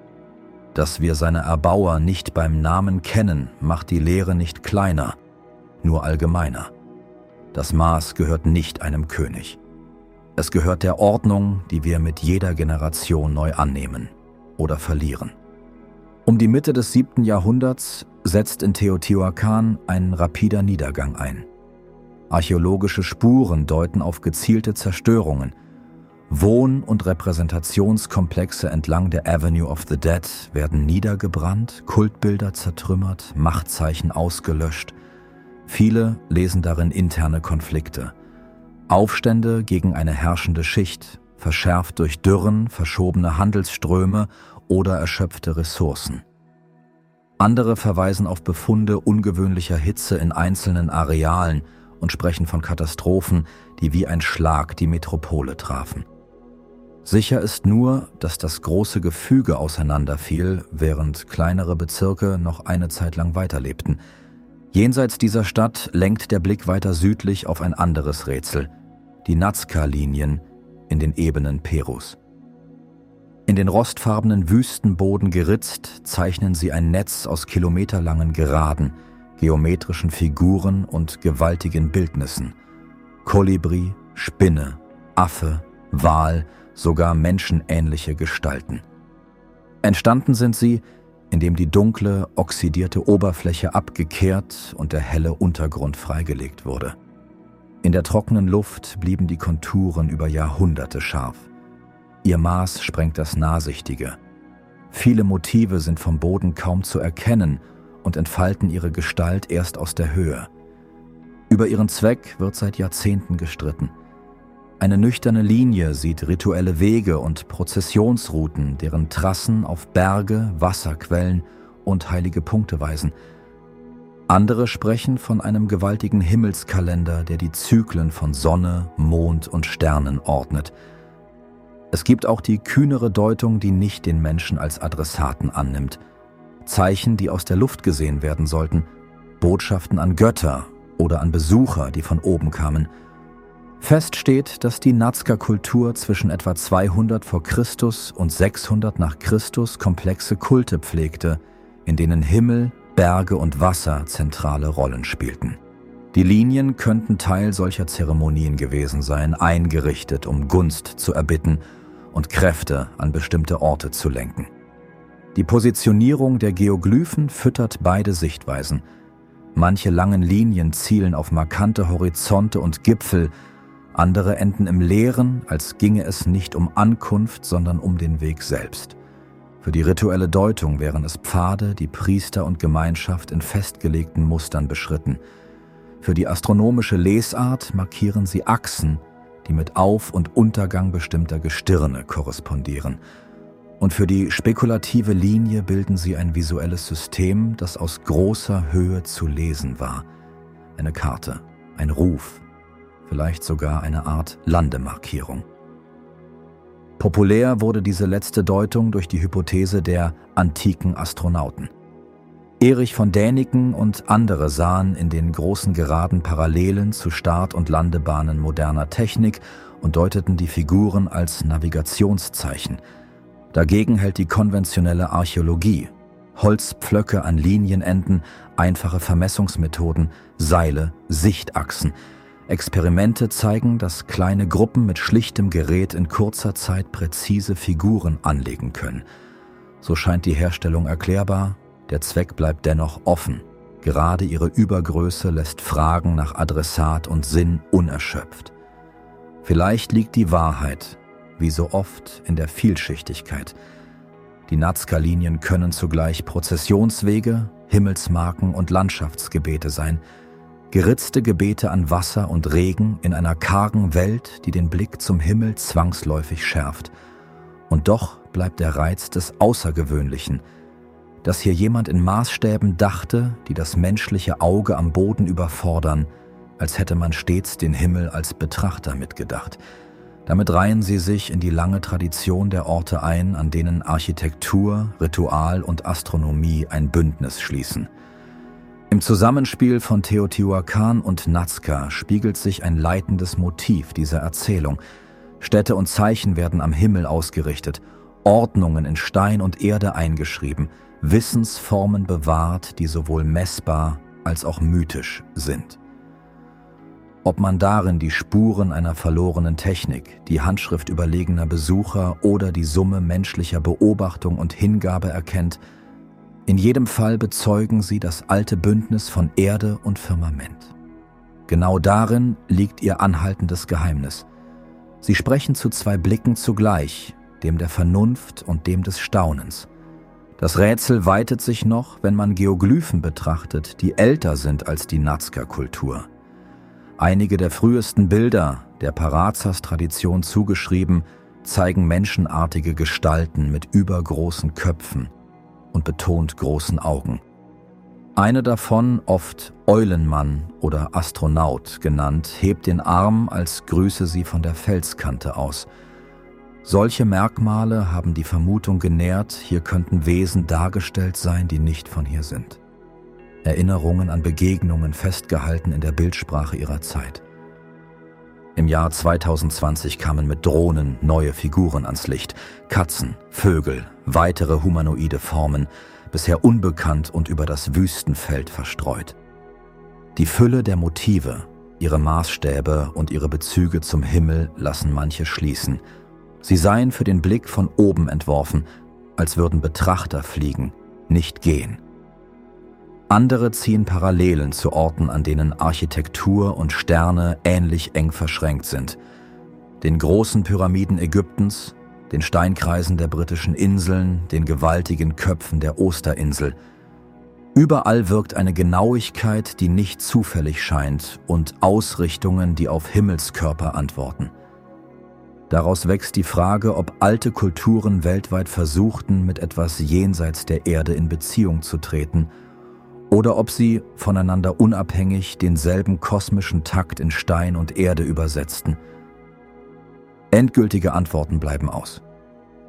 Dass wir seine Erbauer nicht beim Namen kennen, macht die Lehre nicht kleiner, nur allgemeiner. Das Maß gehört nicht einem König. Es gehört der Ordnung, die wir mit jeder Generation neu annehmen oder verlieren. Um die Mitte des siebten Jahrhunderts setzt in Teotihuacan ein rapider Niedergang ein. Archäologische Spuren deuten auf gezielte Zerstörungen. Wohn- und Repräsentationskomplexe entlang der Avenue of the Dead werden niedergebrannt, Kultbilder zertrümmert, Machtzeichen ausgelöscht. Viele lesen darin interne Konflikte. Aufstände gegen eine herrschende Schicht, verschärft durch Dürren, verschobene Handelsströme oder erschöpfte Ressourcen. Andere verweisen auf Befunde ungewöhnlicher Hitze in einzelnen Arealen und sprechen von Katastrophen, die wie ein Schlag die Metropole trafen. Sicher ist nur, dass das große Gefüge auseinanderfiel, während kleinere Bezirke noch eine Zeit lang weiterlebten. Jenseits dieser Stadt lenkt der Blick weiter südlich auf ein anderes Rätsel, die Nazca-Linien in den Ebenen Perus. In den rostfarbenen Wüstenboden geritzt, zeichnen sie ein Netz aus kilometerlangen Geraden, geometrischen Figuren und gewaltigen Bildnissen. Kolibri, Spinne, Affe, Wal, sogar menschenähnliche Gestalten. Entstanden sind sie, indem die dunkle, oxidierte Oberfläche abgekehrt und der helle Untergrund freigelegt wurde. In der trockenen Luft blieben die Konturen über Jahrhunderte scharf. Ihr Maß sprengt das Nahsichtige. Viele Motive sind vom Boden kaum zu erkennen und entfalten ihre Gestalt erst aus der Höhe. Über ihren Zweck wird seit Jahrzehnten gestritten. Eine nüchterne Linie sieht rituelle Wege und Prozessionsrouten, deren Trassen auf Berge, Wasserquellen und heilige Punkte weisen. Andere sprechen von einem gewaltigen Himmelskalender, der die Zyklen von Sonne, Mond und Sternen ordnet. Es gibt auch die kühnere Deutung, die nicht den Menschen als Adressaten annimmt. Zeichen, die aus der Luft gesehen werden sollten, Botschaften an Götter oder an Besucher, die von oben kamen. Fest steht, dass die Nazca-Kultur zwischen etwa zweihundert vor Christus und sechshundert nach Christus komplexe Kulte pflegte, in denen Himmel, Berge und Wasser zentrale Rollen spielten. Die Linien könnten Teil solcher Zeremonien gewesen sein, eingerichtet, um Gunst zu erbitten und Kräfte an bestimmte Orte zu lenken. Die Positionierung der Geoglyphen füttert beide Sichtweisen. Manche langen Linien zielen auf markante Horizonte und Gipfel, andere enden im Leeren, als ginge es nicht um Ankunft, sondern um den Weg selbst. Für die rituelle Deutung wären es Pfade, die Priester und Gemeinschaft in festgelegten Mustern beschritten. Für die astronomische Lesart markieren sie Achsen, die mit Auf- und Untergang bestimmter Gestirne korrespondieren. Und für die spekulative Linie bilden sie ein visuelles System, das aus großer Höhe zu lesen war. Eine Karte, ein Ruf, vielleicht sogar eine Art Landemarkierung. Populär wurde diese letzte Deutung durch die Hypothese der antiken Astronauten. Erich von Däniken und andere sahen in den großen Geraden Parallelen zu Start- und Landebahnen moderner Technik und deuteten die Figuren als Navigationszeichen. Dagegen hält die konventionelle Archäologie, Holzpflöcke an Linienenden, einfache Vermessungsmethoden, Seile, Sichtachsen. Experimente zeigen, dass kleine Gruppen mit schlichtem Gerät in kurzer Zeit präzise Figuren anlegen können. So scheint die Herstellung erklärbar, der Zweck bleibt dennoch offen. Gerade ihre Übergröße lässt Fragen nach Adressat und Sinn unerschöpft. Vielleicht liegt die Wahrheit, wie so oft, in der Vielschichtigkeit. Die Nazca-Linien können zugleich Prozessionswege, Himmelsmarken und Landschaftsgebete sein, geritzte Gebete an Wasser und Regen in einer kargen Welt, die den Blick zum Himmel zwangsläufig schärft. Und doch bleibt der Reiz des Außergewöhnlichen, dass hier jemand in Maßstäben dachte, die das menschliche Auge am Boden überfordern, als hätte man stets den Himmel als Betrachter mitgedacht. Damit reihen sie sich in die lange Tradition der Orte ein, an denen Architektur, Ritual und Astronomie ein Bündnis schließen. Im Zusammenspiel von Teotihuacan und Nazca spiegelt sich ein leitendes Motiv dieser Erzählung. Städte und Zeichen werden am Himmel ausgerichtet, Ordnungen in Stein und Erde eingeschrieben, Wissensformen bewahrt, die sowohl messbar als auch mythisch sind. Ob man darin die Spuren einer verlorenen Technik, die Handschrift überlegener Besucher oder die Summe menschlicher Beobachtung und Hingabe erkennt, in jedem Fall bezeugen sie das alte Bündnis von Erde und Firmament. Genau darin liegt ihr anhaltendes Geheimnis. Sie sprechen zu zwei Blicken zugleich, dem der Vernunft und dem des Staunens. Das Rätsel weitet sich noch, wenn man Geoglyphen betrachtet, die älter sind als die Nazca-Kultur. Einige der frühesten Bilder, der Parazas-Tradition zugeschrieben, zeigen menschenartige Gestalten mit übergroßen Köpfen und betont großen Augen. Eine davon, oft Eulenmann oder Astronaut genannt, hebt den Arm, als grüße sie von der Felskante aus. Solche Merkmale haben die Vermutung genährt, hier könnten Wesen dargestellt sein, die nicht von hier sind. Erinnerungen an Begegnungen festgehalten in der Bildsprache ihrer Zeit. Im Jahr zweitausendzwanzig kamen mit Drohnen neue Figuren ans Licht. Katzen, Vögel, weitere humanoide Formen, bisher unbekannt und über das Wüstenfeld verstreut. Die Fülle der Motive, ihre Maßstäbe und ihre Bezüge zum Himmel lassen manche schließen. Sie seien für den Blick von oben entworfen, als würden Betrachter fliegen, nicht gehen. Andere ziehen Parallelen zu Orten, an denen Architektur und Sterne ähnlich eng verschränkt sind. Den großen Pyramiden Ägyptens, den Steinkreisen der britischen Inseln, den gewaltigen Köpfen der Osterinsel. Überall wirkt eine Genauigkeit, die nicht zufällig scheint, und Ausrichtungen, die auf Himmelskörper antworten. Daraus wächst die Frage, ob alte Kulturen weltweit versuchten, mit etwas jenseits der Erde in Beziehung zu treten, oder ob sie, voneinander unabhängig, denselben kosmischen Takt in Stein und Erde übersetzten. Endgültige Antworten bleiben aus.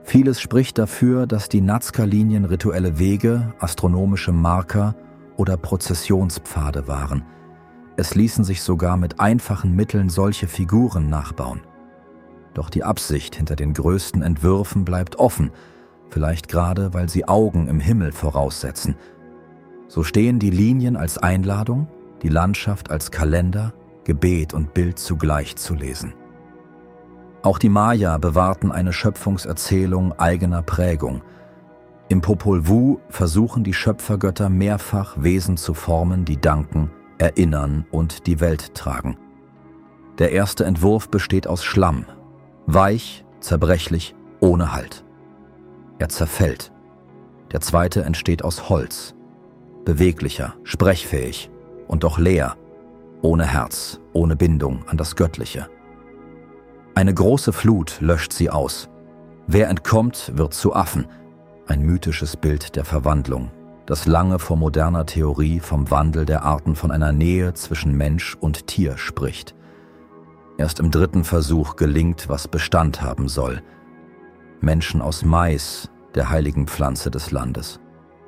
Vieles spricht dafür, dass die Nazca-Linien rituelle Wege, astronomische Marker oder Prozessionspfade waren. Es ließen sich sogar mit einfachen Mitteln solche Figuren nachbauen. Doch die Absicht hinter den größten Entwürfen bleibt offen, vielleicht gerade, weil sie Augen im Himmel voraussetzen. So stehen die Linien als Einladung, die Landschaft als Kalender, Gebet und Bild zugleich zu lesen. Auch die Maya bewahrten eine Schöpfungserzählung eigener Prägung. Im Popol Vuh versuchen die Schöpfergötter mehrfach Wesen zu formen, die danken, erinnern und die Welt tragen. Der erste Entwurf besteht aus Schlamm, weich, zerbrechlich, ohne Halt. Er zerfällt. Der zweite entsteht aus Holz, beweglicher, sprechfähig und doch leer, ohne Herz, ohne Bindung an das Göttliche. Eine große Flut löscht sie aus. Wer entkommt, wird zu Affen. Ein mythisches Bild der Verwandlung, das lange vor moderner Theorie vom Wandel der Arten von einer Nähe zwischen Mensch und Tier spricht. Erst im dritten Versuch gelingt, was Bestand haben soll. Menschen aus Mais, der heiligen Pflanze des Landes.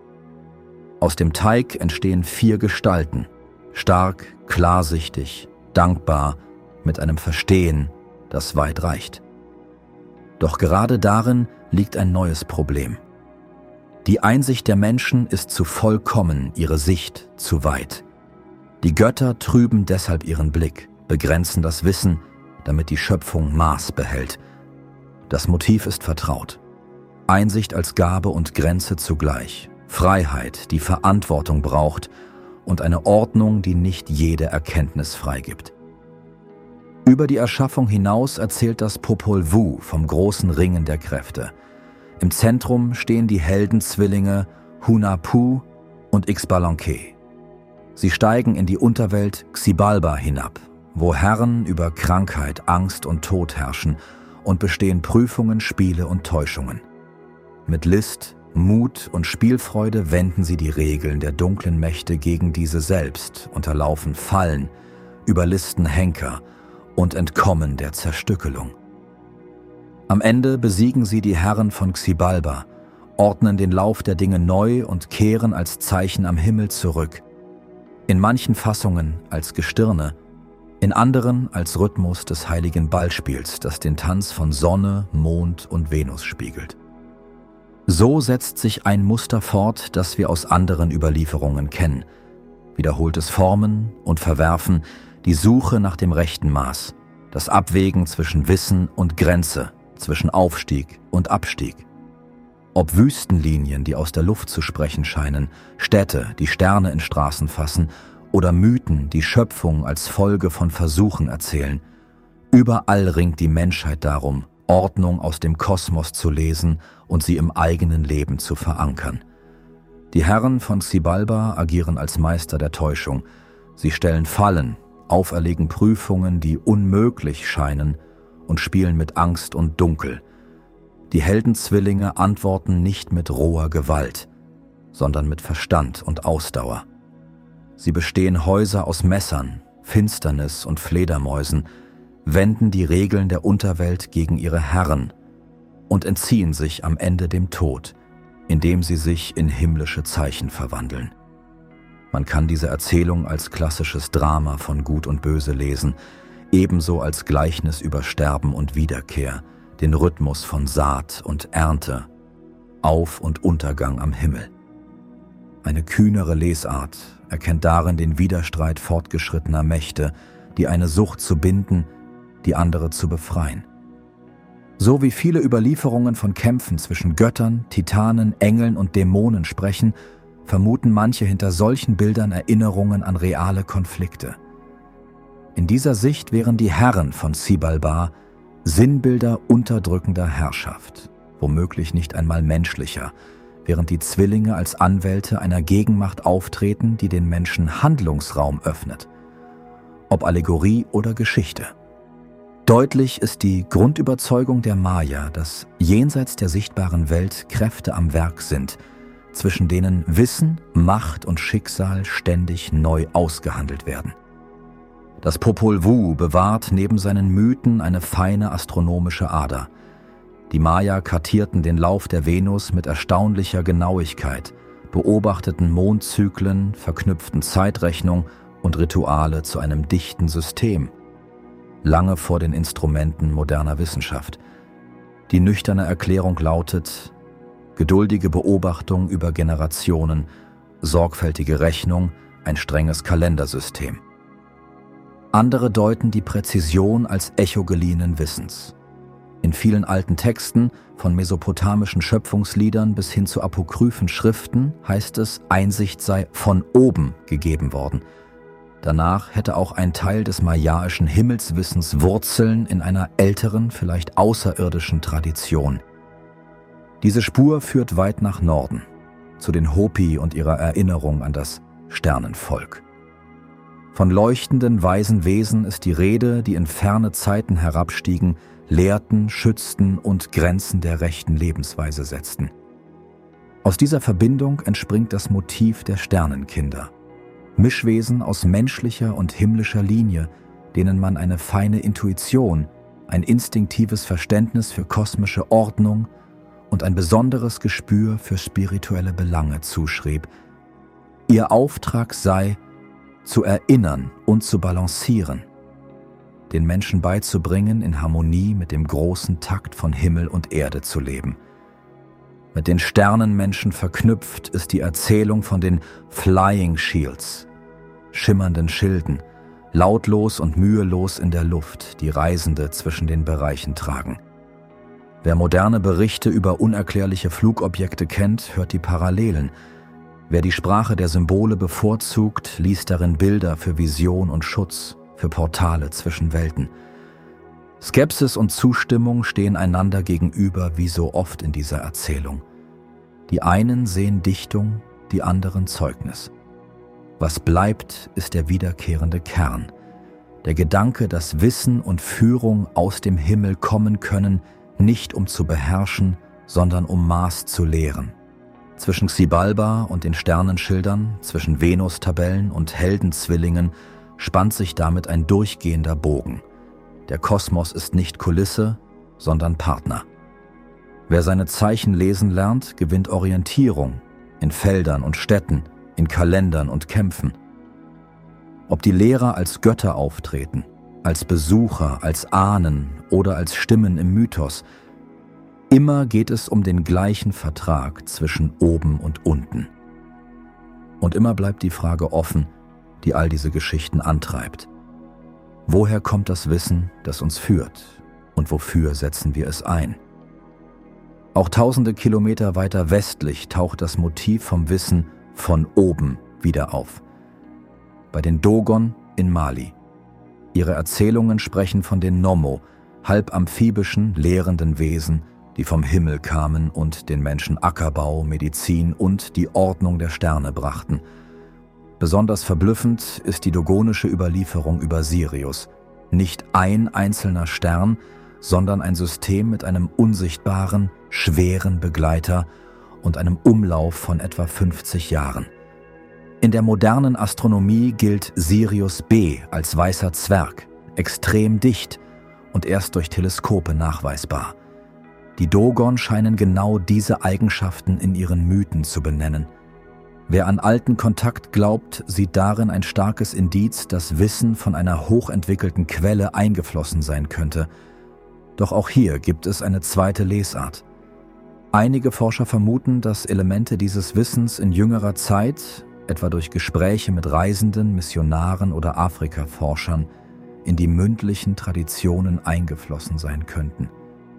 Aus dem Teig entstehen vier Gestalten, stark, klarsichtig, dankbar, mit einem Verstehen, das weit reicht. Doch gerade darin liegt ein neues Problem. Die Einsicht der Menschen ist zu vollkommen, ihre Sicht zu weit. Die Götter trüben deshalb ihren Blick, begrenzen das Wissen, damit die Schöpfung Maß behält. Das Motiv ist vertraut. Einsicht als Gabe und Grenze zugleich. Freiheit, die Verantwortung braucht und eine Ordnung, die nicht jede Erkenntnis freigibt. Über die Erschaffung hinaus erzählt das Popol Vuh vom großen Ringen der Kräfte. Im Zentrum stehen die Heldenzwillinge Hunahpu und Xbalanque. Sie steigen in die Unterwelt Xibalba hinab, wo Herren über Krankheit, Angst und Tod herrschen und bestehen Prüfungen, Spiele und Täuschungen. Mit List, Mut und Spielfreude wenden sie die Regeln der dunklen Mächte gegen diese selbst, unterlaufen Fallen, überlisten Henker und entkommen der Zerstückelung. Am Ende besiegen sie die Herren von Xibalba, ordnen den Lauf der Dinge neu und kehren als Zeichen am Himmel zurück. In manchen Fassungen als Gestirne, in anderen als Rhythmus des heiligen Ballspiels, das den Tanz von Sonne, Mond und Venus spiegelt. So setzt sich ein Muster fort, das wir aus anderen Überlieferungen kennen. Wiederholtes Formen und Verwerfen, die Suche nach dem rechten Maß, das Abwägen zwischen Wissen und Grenze, zwischen Aufstieg und Abstieg. Ob Wüstenlinien, die aus der Luft zu sprechen scheinen, Städte, die Sterne in Straßen fassen, oder Mythen, die Schöpfung als Folge von Versuchen erzählen, überall ringt die Menschheit darum, Ordnung aus dem Kosmos zu lesen und sie im eigenen Leben zu verankern. Die Herren von Xibalba agieren als Meister der Täuschung. Sie stellen Fallen, auferlegen Prüfungen, die unmöglich scheinen, und spielen mit Angst und Dunkel. Die Heldenzwillinge antworten nicht mit roher Gewalt, sondern mit Verstand und Ausdauer. Sie bestehen Häuser aus Messern, Finsternis und Fledermäusen, wenden die Regeln der Unterwelt gegen ihre Herren und entziehen sich am Ende dem Tod, indem sie sich in himmlische Zeichen verwandeln. Man kann diese Erzählung als klassisches Drama von Gut und Böse lesen, ebenso als Gleichnis über Sterben und Wiederkehr, den Rhythmus von Saat und Ernte, Auf- und Untergang am Himmel. Eine kühnere Lesart erkennt darin den Widerstreit fortgeschrittener Mächte, die eine Sucht zu binden, die andere zu befreien. So wie viele Überlieferungen von Kämpfen zwischen Göttern, Titanen, Engeln und Dämonen sprechen, vermuten manche hinter solchen Bildern Erinnerungen an reale Konflikte. In dieser Sicht wären die Herren von Xibalba Sinnbilder unterdrückender Herrschaft, womöglich nicht einmal menschlicher, während die Zwillinge als Anwälte einer Gegenmacht auftreten, die den Menschen Handlungsraum öffnet. Ob Allegorie oder Geschichte. Deutlich ist die Grundüberzeugung der Maya, dass jenseits der sichtbaren Welt Kräfte am Werk sind, zwischen denen Wissen, Macht und Schicksal ständig neu ausgehandelt werden. Das Popol Vuh bewahrt neben seinen Mythen eine feine astronomische Ader. Die Maya kartierten den Lauf der Venus mit erstaunlicher Genauigkeit, beobachteten Mondzyklen, verknüpften Zeitrechnung und Rituale zu einem dichten System, lange vor den Instrumenten moderner Wissenschaft. Die nüchterne Erklärung lautet: geduldige Beobachtung über Generationen, sorgfältige Rechnung, ein strenges Kalendersystem. Andere deuten die Präzision als Echo geliehenen Wissens. In vielen alten Texten, von mesopotamischen Schöpfungsliedern bis hin zu apokryphen Schriften, heißt es, Einsicht sei von oben gegeben worden. Danach hätte auch ein Teil des mayaischen Himmelswissens Wurzeln in einer älteren, vielleicht außerirdischen Tradition. Diese Spur führt weit nach Norden, zu den Hopi und ihrer Erinnerung an das Sternenvolk. Von leuchtenden, weisen Wesen ist die Rede, die in ferne Zeiten herabstiegen, lehrten, schützten und Grenzen der rechten Lebensweise setzten. Aus dieser Verbindung entspringt das Motiv der Sternenkinder. Mischwesen aus menschlicher und himmlischer Linie, denen man eine feine Intuition, ein instinktives Verständnis für kosmische Ordnung und ein besonderes Gespür für spirituelle Belange zuschrieb. Ihr Auftrag sei, zu erinnern und zu balancieren, den Menschen beizubringen, in Harmonie mit dem großen Takt von Himmel und Erde zu leben. Mit den Sternenmenschen verknüpft ist die Erzählung von den Flying Shields, schimmernden Schilden, lautlos und mühelos in der Luft, die Reisende zwischen den Bereichen tragen. Wer moderne Berichte über unerklärliche Flugobjekte kennt, hört die Parallelen. Wer die Sprache der Symbole bevorzugt, liest darin Bilder für Vision und Schutz, für Portale zwischen Welten. Skepsis und Zustimmung stehen einander gegenüber, wie so oft in dieser Erzählung. Die einen sehen Dichtung, die anderen Zeugnis. Was bleibt, ist der wiederkehrende Kern. Der Gedanke, dass Wissen und Führung aus dem Himmel kommen können, nicht um zu beherrschen, sondern um Maß zu lehren. Zwischen Xibalba und den Sternenschildern, zwischen Venus-Tabellen und Heldenzwillingen spannt sich damit ein durchgehender Bogen. Der Kosmos ist nicht Kulisse, sondern Partner. Wer seine Zeichen lesen lernt, gewinnt Orientierung in Feldern und Städten, in Kalendern und Kämpfen. Ob die Lehrer als Götter auftreten, als Besucher, als Ahnen oder als Stimmen im Mythos, immer geht es um den gleichen Vertrag zwischen oben und unten. Und immer bleibt die Frage offen, die all diese Geschichten antreibt. Woher kommt das Wissen, das uns führt, und wofür setzen wir es ein? Auch tausende Kilometer weiter westlich taucht das Motiv vom Wissen von oben wieder auf. Bei den Dogon in Mali. Ihre Erzählungen sprechen von den Nommo, halb amphibischen, lehrenden Wesen, die vom Himmel kamen und den Menschen Ackerbau, Medizin und die Ordnung der Sterne brachten. Besonders verblüffend ist die dogonische Überlieferung über Sirius. Nicht ein einzelner Stern, sondern ein System mit einem unsichtbaren, schweren Begleiter und einem Umlauf von etwa fünfzig Jahren. In der modernen Astronomie gilt Sirius B als weißer Zwerg, extrem dicht und erst durch Teleskope nachweisbar. Die Dogon scheinen genau diese Eigenschaften in ihren Mythen zu benennen. Wer an alten Kontakt glaubt, sieht darin ein starkes Indiz, dass Wissen von einer hochentwickelten Quelle eingeflossen sein könnte. Doch auch hier gibt es eine zweite Lesart. Einige Forscher vermuten, dass Elemente dieses Wissens in jüngerer Zeit, etwa durch Gespräche mit Reisenden, Missionaren oder Afrika-Forschern, in die mündlichen Traditionen eingeflossen sein könnten.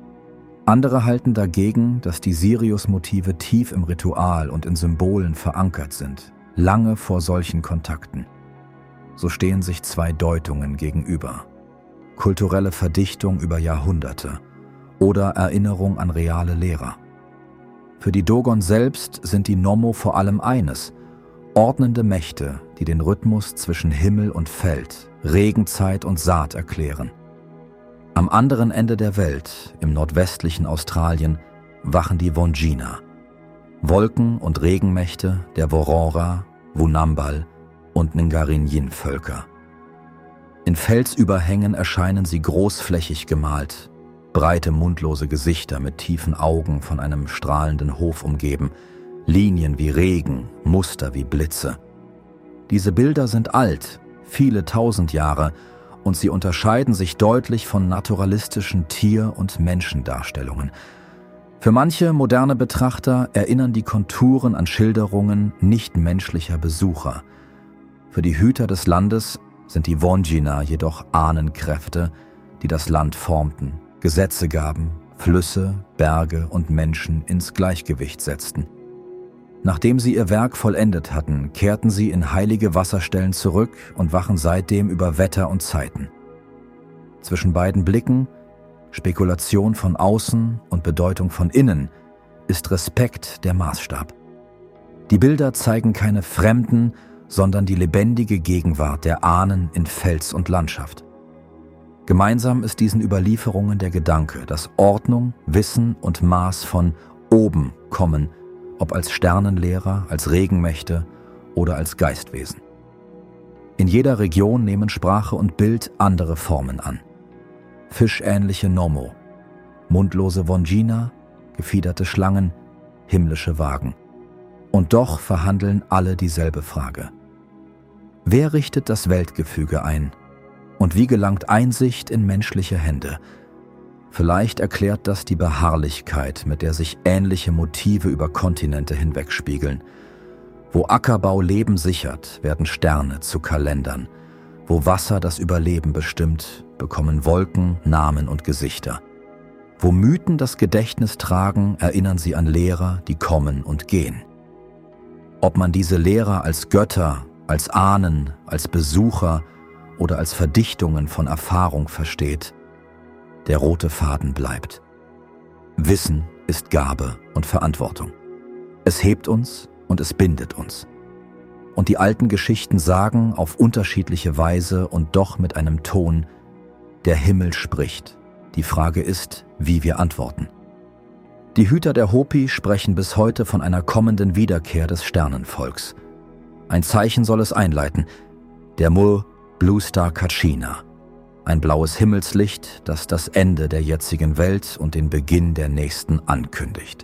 Andere halten dagegen, dass die Sirius-Motive tief im Ritual und in Symbolen verankert sind, lange vor solchen Kontakten. So stehen sich zwei Deutungen gegenüber: kulturelle Verdichtung über Jahrhunderte oder Erinnerung an reale Lehrer. Für die Dogon selbst sind die Nommo vor allem eines: ordnende Mächte, die den Rhythmus zwischen Himmel und Feld, Regenzeit und Saat erklären. Am anderen Ende der Welt, im nordwestlichen Australien, wachen die Wandjina, Wolken- und Regenmächte der Worora, Wunambal und Ngarin-Yin-Völker. In Felsüberhängen erscheinen sie großflächig gemalt, breite mundlose Gesichter mit tiefen Augen von einem strahlenden Hof umgeben, Linien wie Regen, Muster wie Blitze. Diese Bilder sind alt, viele tausend Jahre, und sie unterscheiden sich deutlich von naturalistischen Tier- und Menschendarstellungen. Für manche moderne Betrachter erinnern die Konturen an Schilderungen nichtmenschlicher Besucher. Für die Hüter des Landes sind die Wandjina jedoch Ahnenkräfte, die das Land formten, Gesetze gaben, Flüsse, Berge und Menschen ins Gleichgewicht setzten. Nachdem sie ihr Werk vollendet hatten, kehrten sie in heilige Wasserstellen zurück und wachen seitdem über Wetter und Zeiten. Zwischen beiden Blicken, Spekulation von außen und Bedeutung von innen, ist Respekt der Maßstab. Die Bilder zeigen keine Fremden, sondern die lebendige Gegenwart der Ahnen in Fels und Landschaft. Gemeinsam ist diesen Überlieferungen der Gedanke, dass Ordnung, Wissen und Maß von oben kommen, ob als Sternenlehrer, als Regenmächte oder als Geistwesen. In jeder Region nehmen Sprache und Bild andere Formen an. Fischähnliche Nomo, mundlose Wandjina, gefiederte Schlangen, himmlische Wagen. Und doch verhandeln alle dieselbe Frage. Wer richtet das Weltgefüge ein? Und wie gelangt Einsicht in menschliche Hände? Vielleicht erklärt das die Beharrlichkeit, mit der sich ähnliche Motive über Kontinente hinwegspiegeln. Wo Ackerbau Leben sichert, werden Sterne zu Kalendern. Wo Wasser das Überleben bestimmt, bekommen Wolken Namen und Gesichter. Wo Mythen das Gedächtnis tragen, erinnern sie an Lehrer, die kommen und gehen. Ob man diese Lehrer als Götter, als Ahnen, als Besucher oder als Verdichtungen von Erfahrung versteht, der rote Faden bleibt. Wissen ist Gabe und Verantwortung. Es hebt uns und es bindet uns. Und die alten Geschichten sagen auf unterschiedliche Weise und doch mit einem Ton, der Himmel spricht. Die Frage ist, wie wir antworten. Die Hüter der Hopi sprechen bis heute von einer kommenden Wiederkehr des Sternenvolks. Ein Zeichen soll es einleiten, der Mul Blue Star Kachina, ein blaues Himmelslicht, das das Ende der jetzigen Welt und den Beginn der nächsten ankündigt.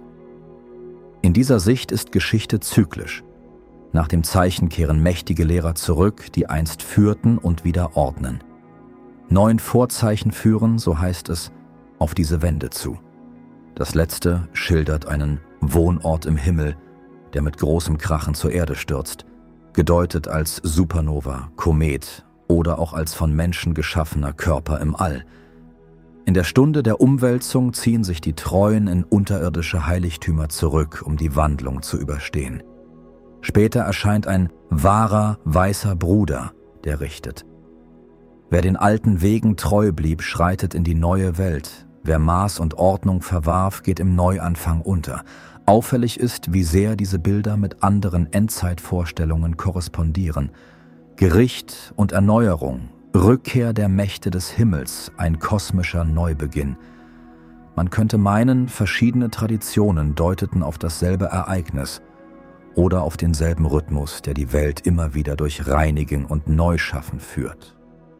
In dieser Sicht ist Geschichte zyklisch. Nach dem Zeichen kehren mächtige Lehrer zurück, die einst führten und wieder ordnen. Neun Vorzeichen führen, so heißt es, auf diese Wende zu. Das letzte schildert einen Wohnort im Himmel, der mit großem Krachen zur Erde stürzt, gedeutet als Supernova, Komet oder auch als von Menschen geschaffener Körper im All. In der Stunde der Umwälzung ziehen sich die Treuen in unterirdische Heiligtümer zurück, um die Wandlung zu überstehen. Später erscheint ein wahrer, weißer Bruder, der richtet. Wer den alten Wegen treu blieb, schreitet in die neue Welt. Wer Maß und Ordnung verwarf, geht im Neuanfang unter. Auffällig ist, wie sehr diese Bilder mit anderen Endzeitvorstellungen korrespondieren. Gericht und Erneuerung, Rückkehr der Mächte des Himmels, ein kosmischer Neubeginn. Man könnte meinen, verschiedene Traditionen deuteten auf dasselbe Ereignis oder auf denselben Rhythmus, der die Welt immer wieder durch Reinigen und Neuschaffen führt.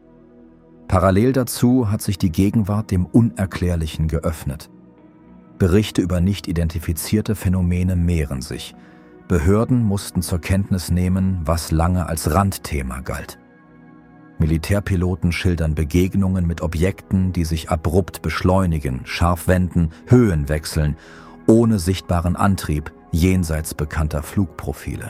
Parallel dazu hat sich die Gegenwart dem Unerklärlichen geöffnet. Berichte über nicht identifizierte Phänomene mehren sich. Behörden mussten zur Kenntnis nehmen, was lange als Randthema galt. Militärpiloten schildern Begegnungen mit Objekten, die sich abrupt beschleunigen, scharf wenden, Höhen wechseln, ohne sichtbaren Antrieb, jenseits bekannter Flugprofile.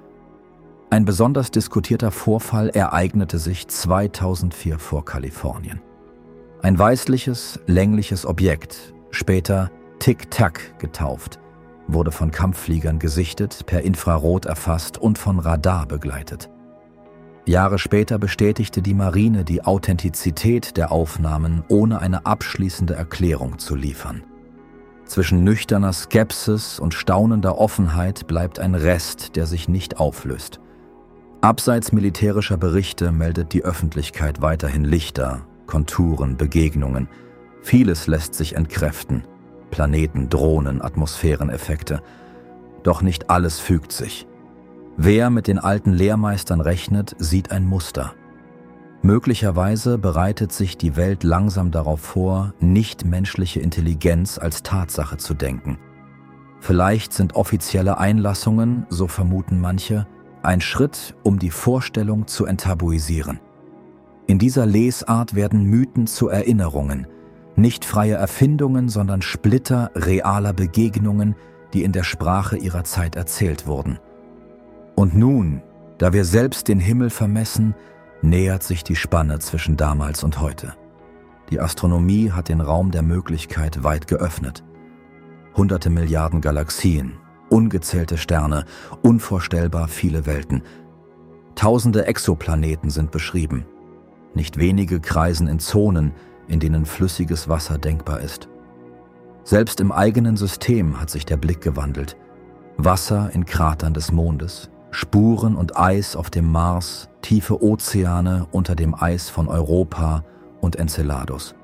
Ein besonders diskutierter Vorfall ereignete sich zweitausendvier vor Kalifornien. Ein weißliches, längliches Objekt, später Tic-Tac getauft, wurde von Kampffliegern gesichtet, per Infrarot erfasst und von Radar begleitet. Jahre später bestätigte die Marine die Authentizität der Aufnahmen, ohne eine abschließende Erklärung zu liefern. Zwischen nüchterner Skepsis und staunender Offenheit bleibt ein Rest, der sich nicht auflöst. Abseits militärischer Berichte meldet die Öffentlichkeit weiterhin Lichter, Konturen, Begegnungen. Vieles lässt sich entkräften. Planeten, Drohnen, Atmosphäreneffekte. Doch nicht alles fügt sich. Wer mit den alten Lehrmeistern rechnet, sieht ein Muster. Möglicherweise bereitet sich die Welt langsam darauf vor, nichtmenschliche Intelligenz als Tatsache zu denken. Vielleicht sind offizielle Einlassungen, so vermuten manche, ein Schritt, um die Vorstellung zu enttabuisieren. In dieser Lesart werden Mythen zu Erinnerungen, nicht freie Erfindungen, sondern Splitter realer Begegnungen, die in der Sprache ihrer Zeit erzählt wurden. Und nun, da wir selbst den Himmel vermessen, nähert sich die Spanne zwischen damals und heute. Die Astronomie hat den Raum der Möglichkeit weit geöffnet. Hunderte Milliarden Galaxien, ungezählte Sterne, unvorstellbar viele Welten. Tausende Exoplaneten sind beschrieben. Nicht wenige kreisen in Zonen, in denen flüssiges Wasser denkbar ist. Selbst im eigenen System hat sich der Blick gewandelt. Wasser in Kratern des Mondes, Spuren und Eis auf dem Mars, tiefe Ozeane unter dem Eis von Europa und Enceladus.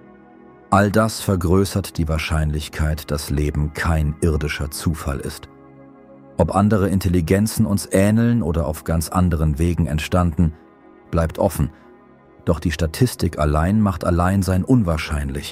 All das vergrößert die Wahrscheinlichkeit, dass Leben kein irdischer Zufall ist. Ob andere Intelligenzen uns ähneln oder auf ganz anderen Wegen entstanden, bleibt offen. Doch die Statistik allein macht Alleinsein unwahrscheinlich.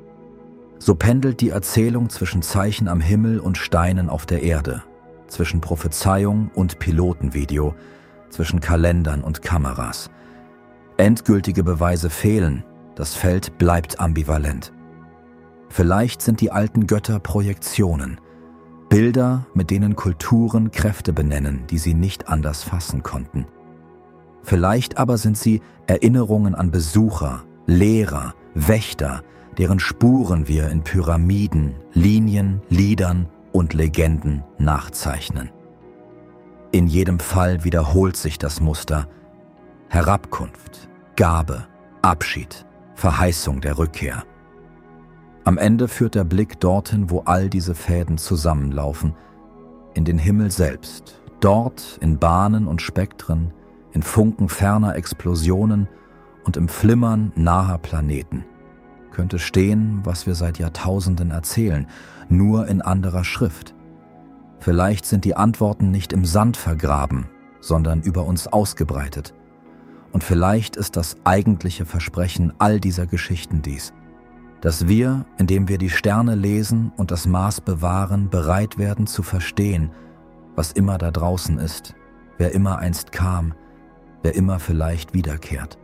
So pendelt die Erzählung zwischen Zeichen am Himmel und Steinen auf der Erde, zwischen Prophezeiung und Pilotenvideo, zwischen Kalendern und Kameras. Endgültige Beweise fehlen, das Feld bleibt ambivalent. Vielleicht sind die alten Götter Projektionen, Bilder, mit denen Kulturen Kräfte benennen, die sie nicht anders fassen konnten. Vielleicht aber sind sie Erinnerungen an Besucher, Lehrer, Wächter, deren Spuren wir in Pyramiden, Linien, Liedern und Legenden nachzeichnen. In jedem Fall wiederholt sich das Muster: Herabkunft, Gabe, Abschied, Verheißung der Rückkehr. Am Ende führt der Blick dorthin, wo all diese Fäden zusammenlaufen, in den Himmel selbst, dort in Bahnen und Spektren, in Funken ferner Explosionen und im Flimmern naher Planeten. Könnte stehen, was wir seit Jahrtausenden erzählen, nur in anderer Schrift. Vielleicht sind die Antworten nicht im Sand vergraben, sondern über uns ausgebreitet. Und vielleicht ist das eigentliche Versprechen all dieser Geschichten dies: dass wir, indem wir die Sterne lesen und das Maß bewahren, bereit werden zu verstehen, was immer da draußen ist, wer immer einst kam, wer immer vielleicht wiederkehrt.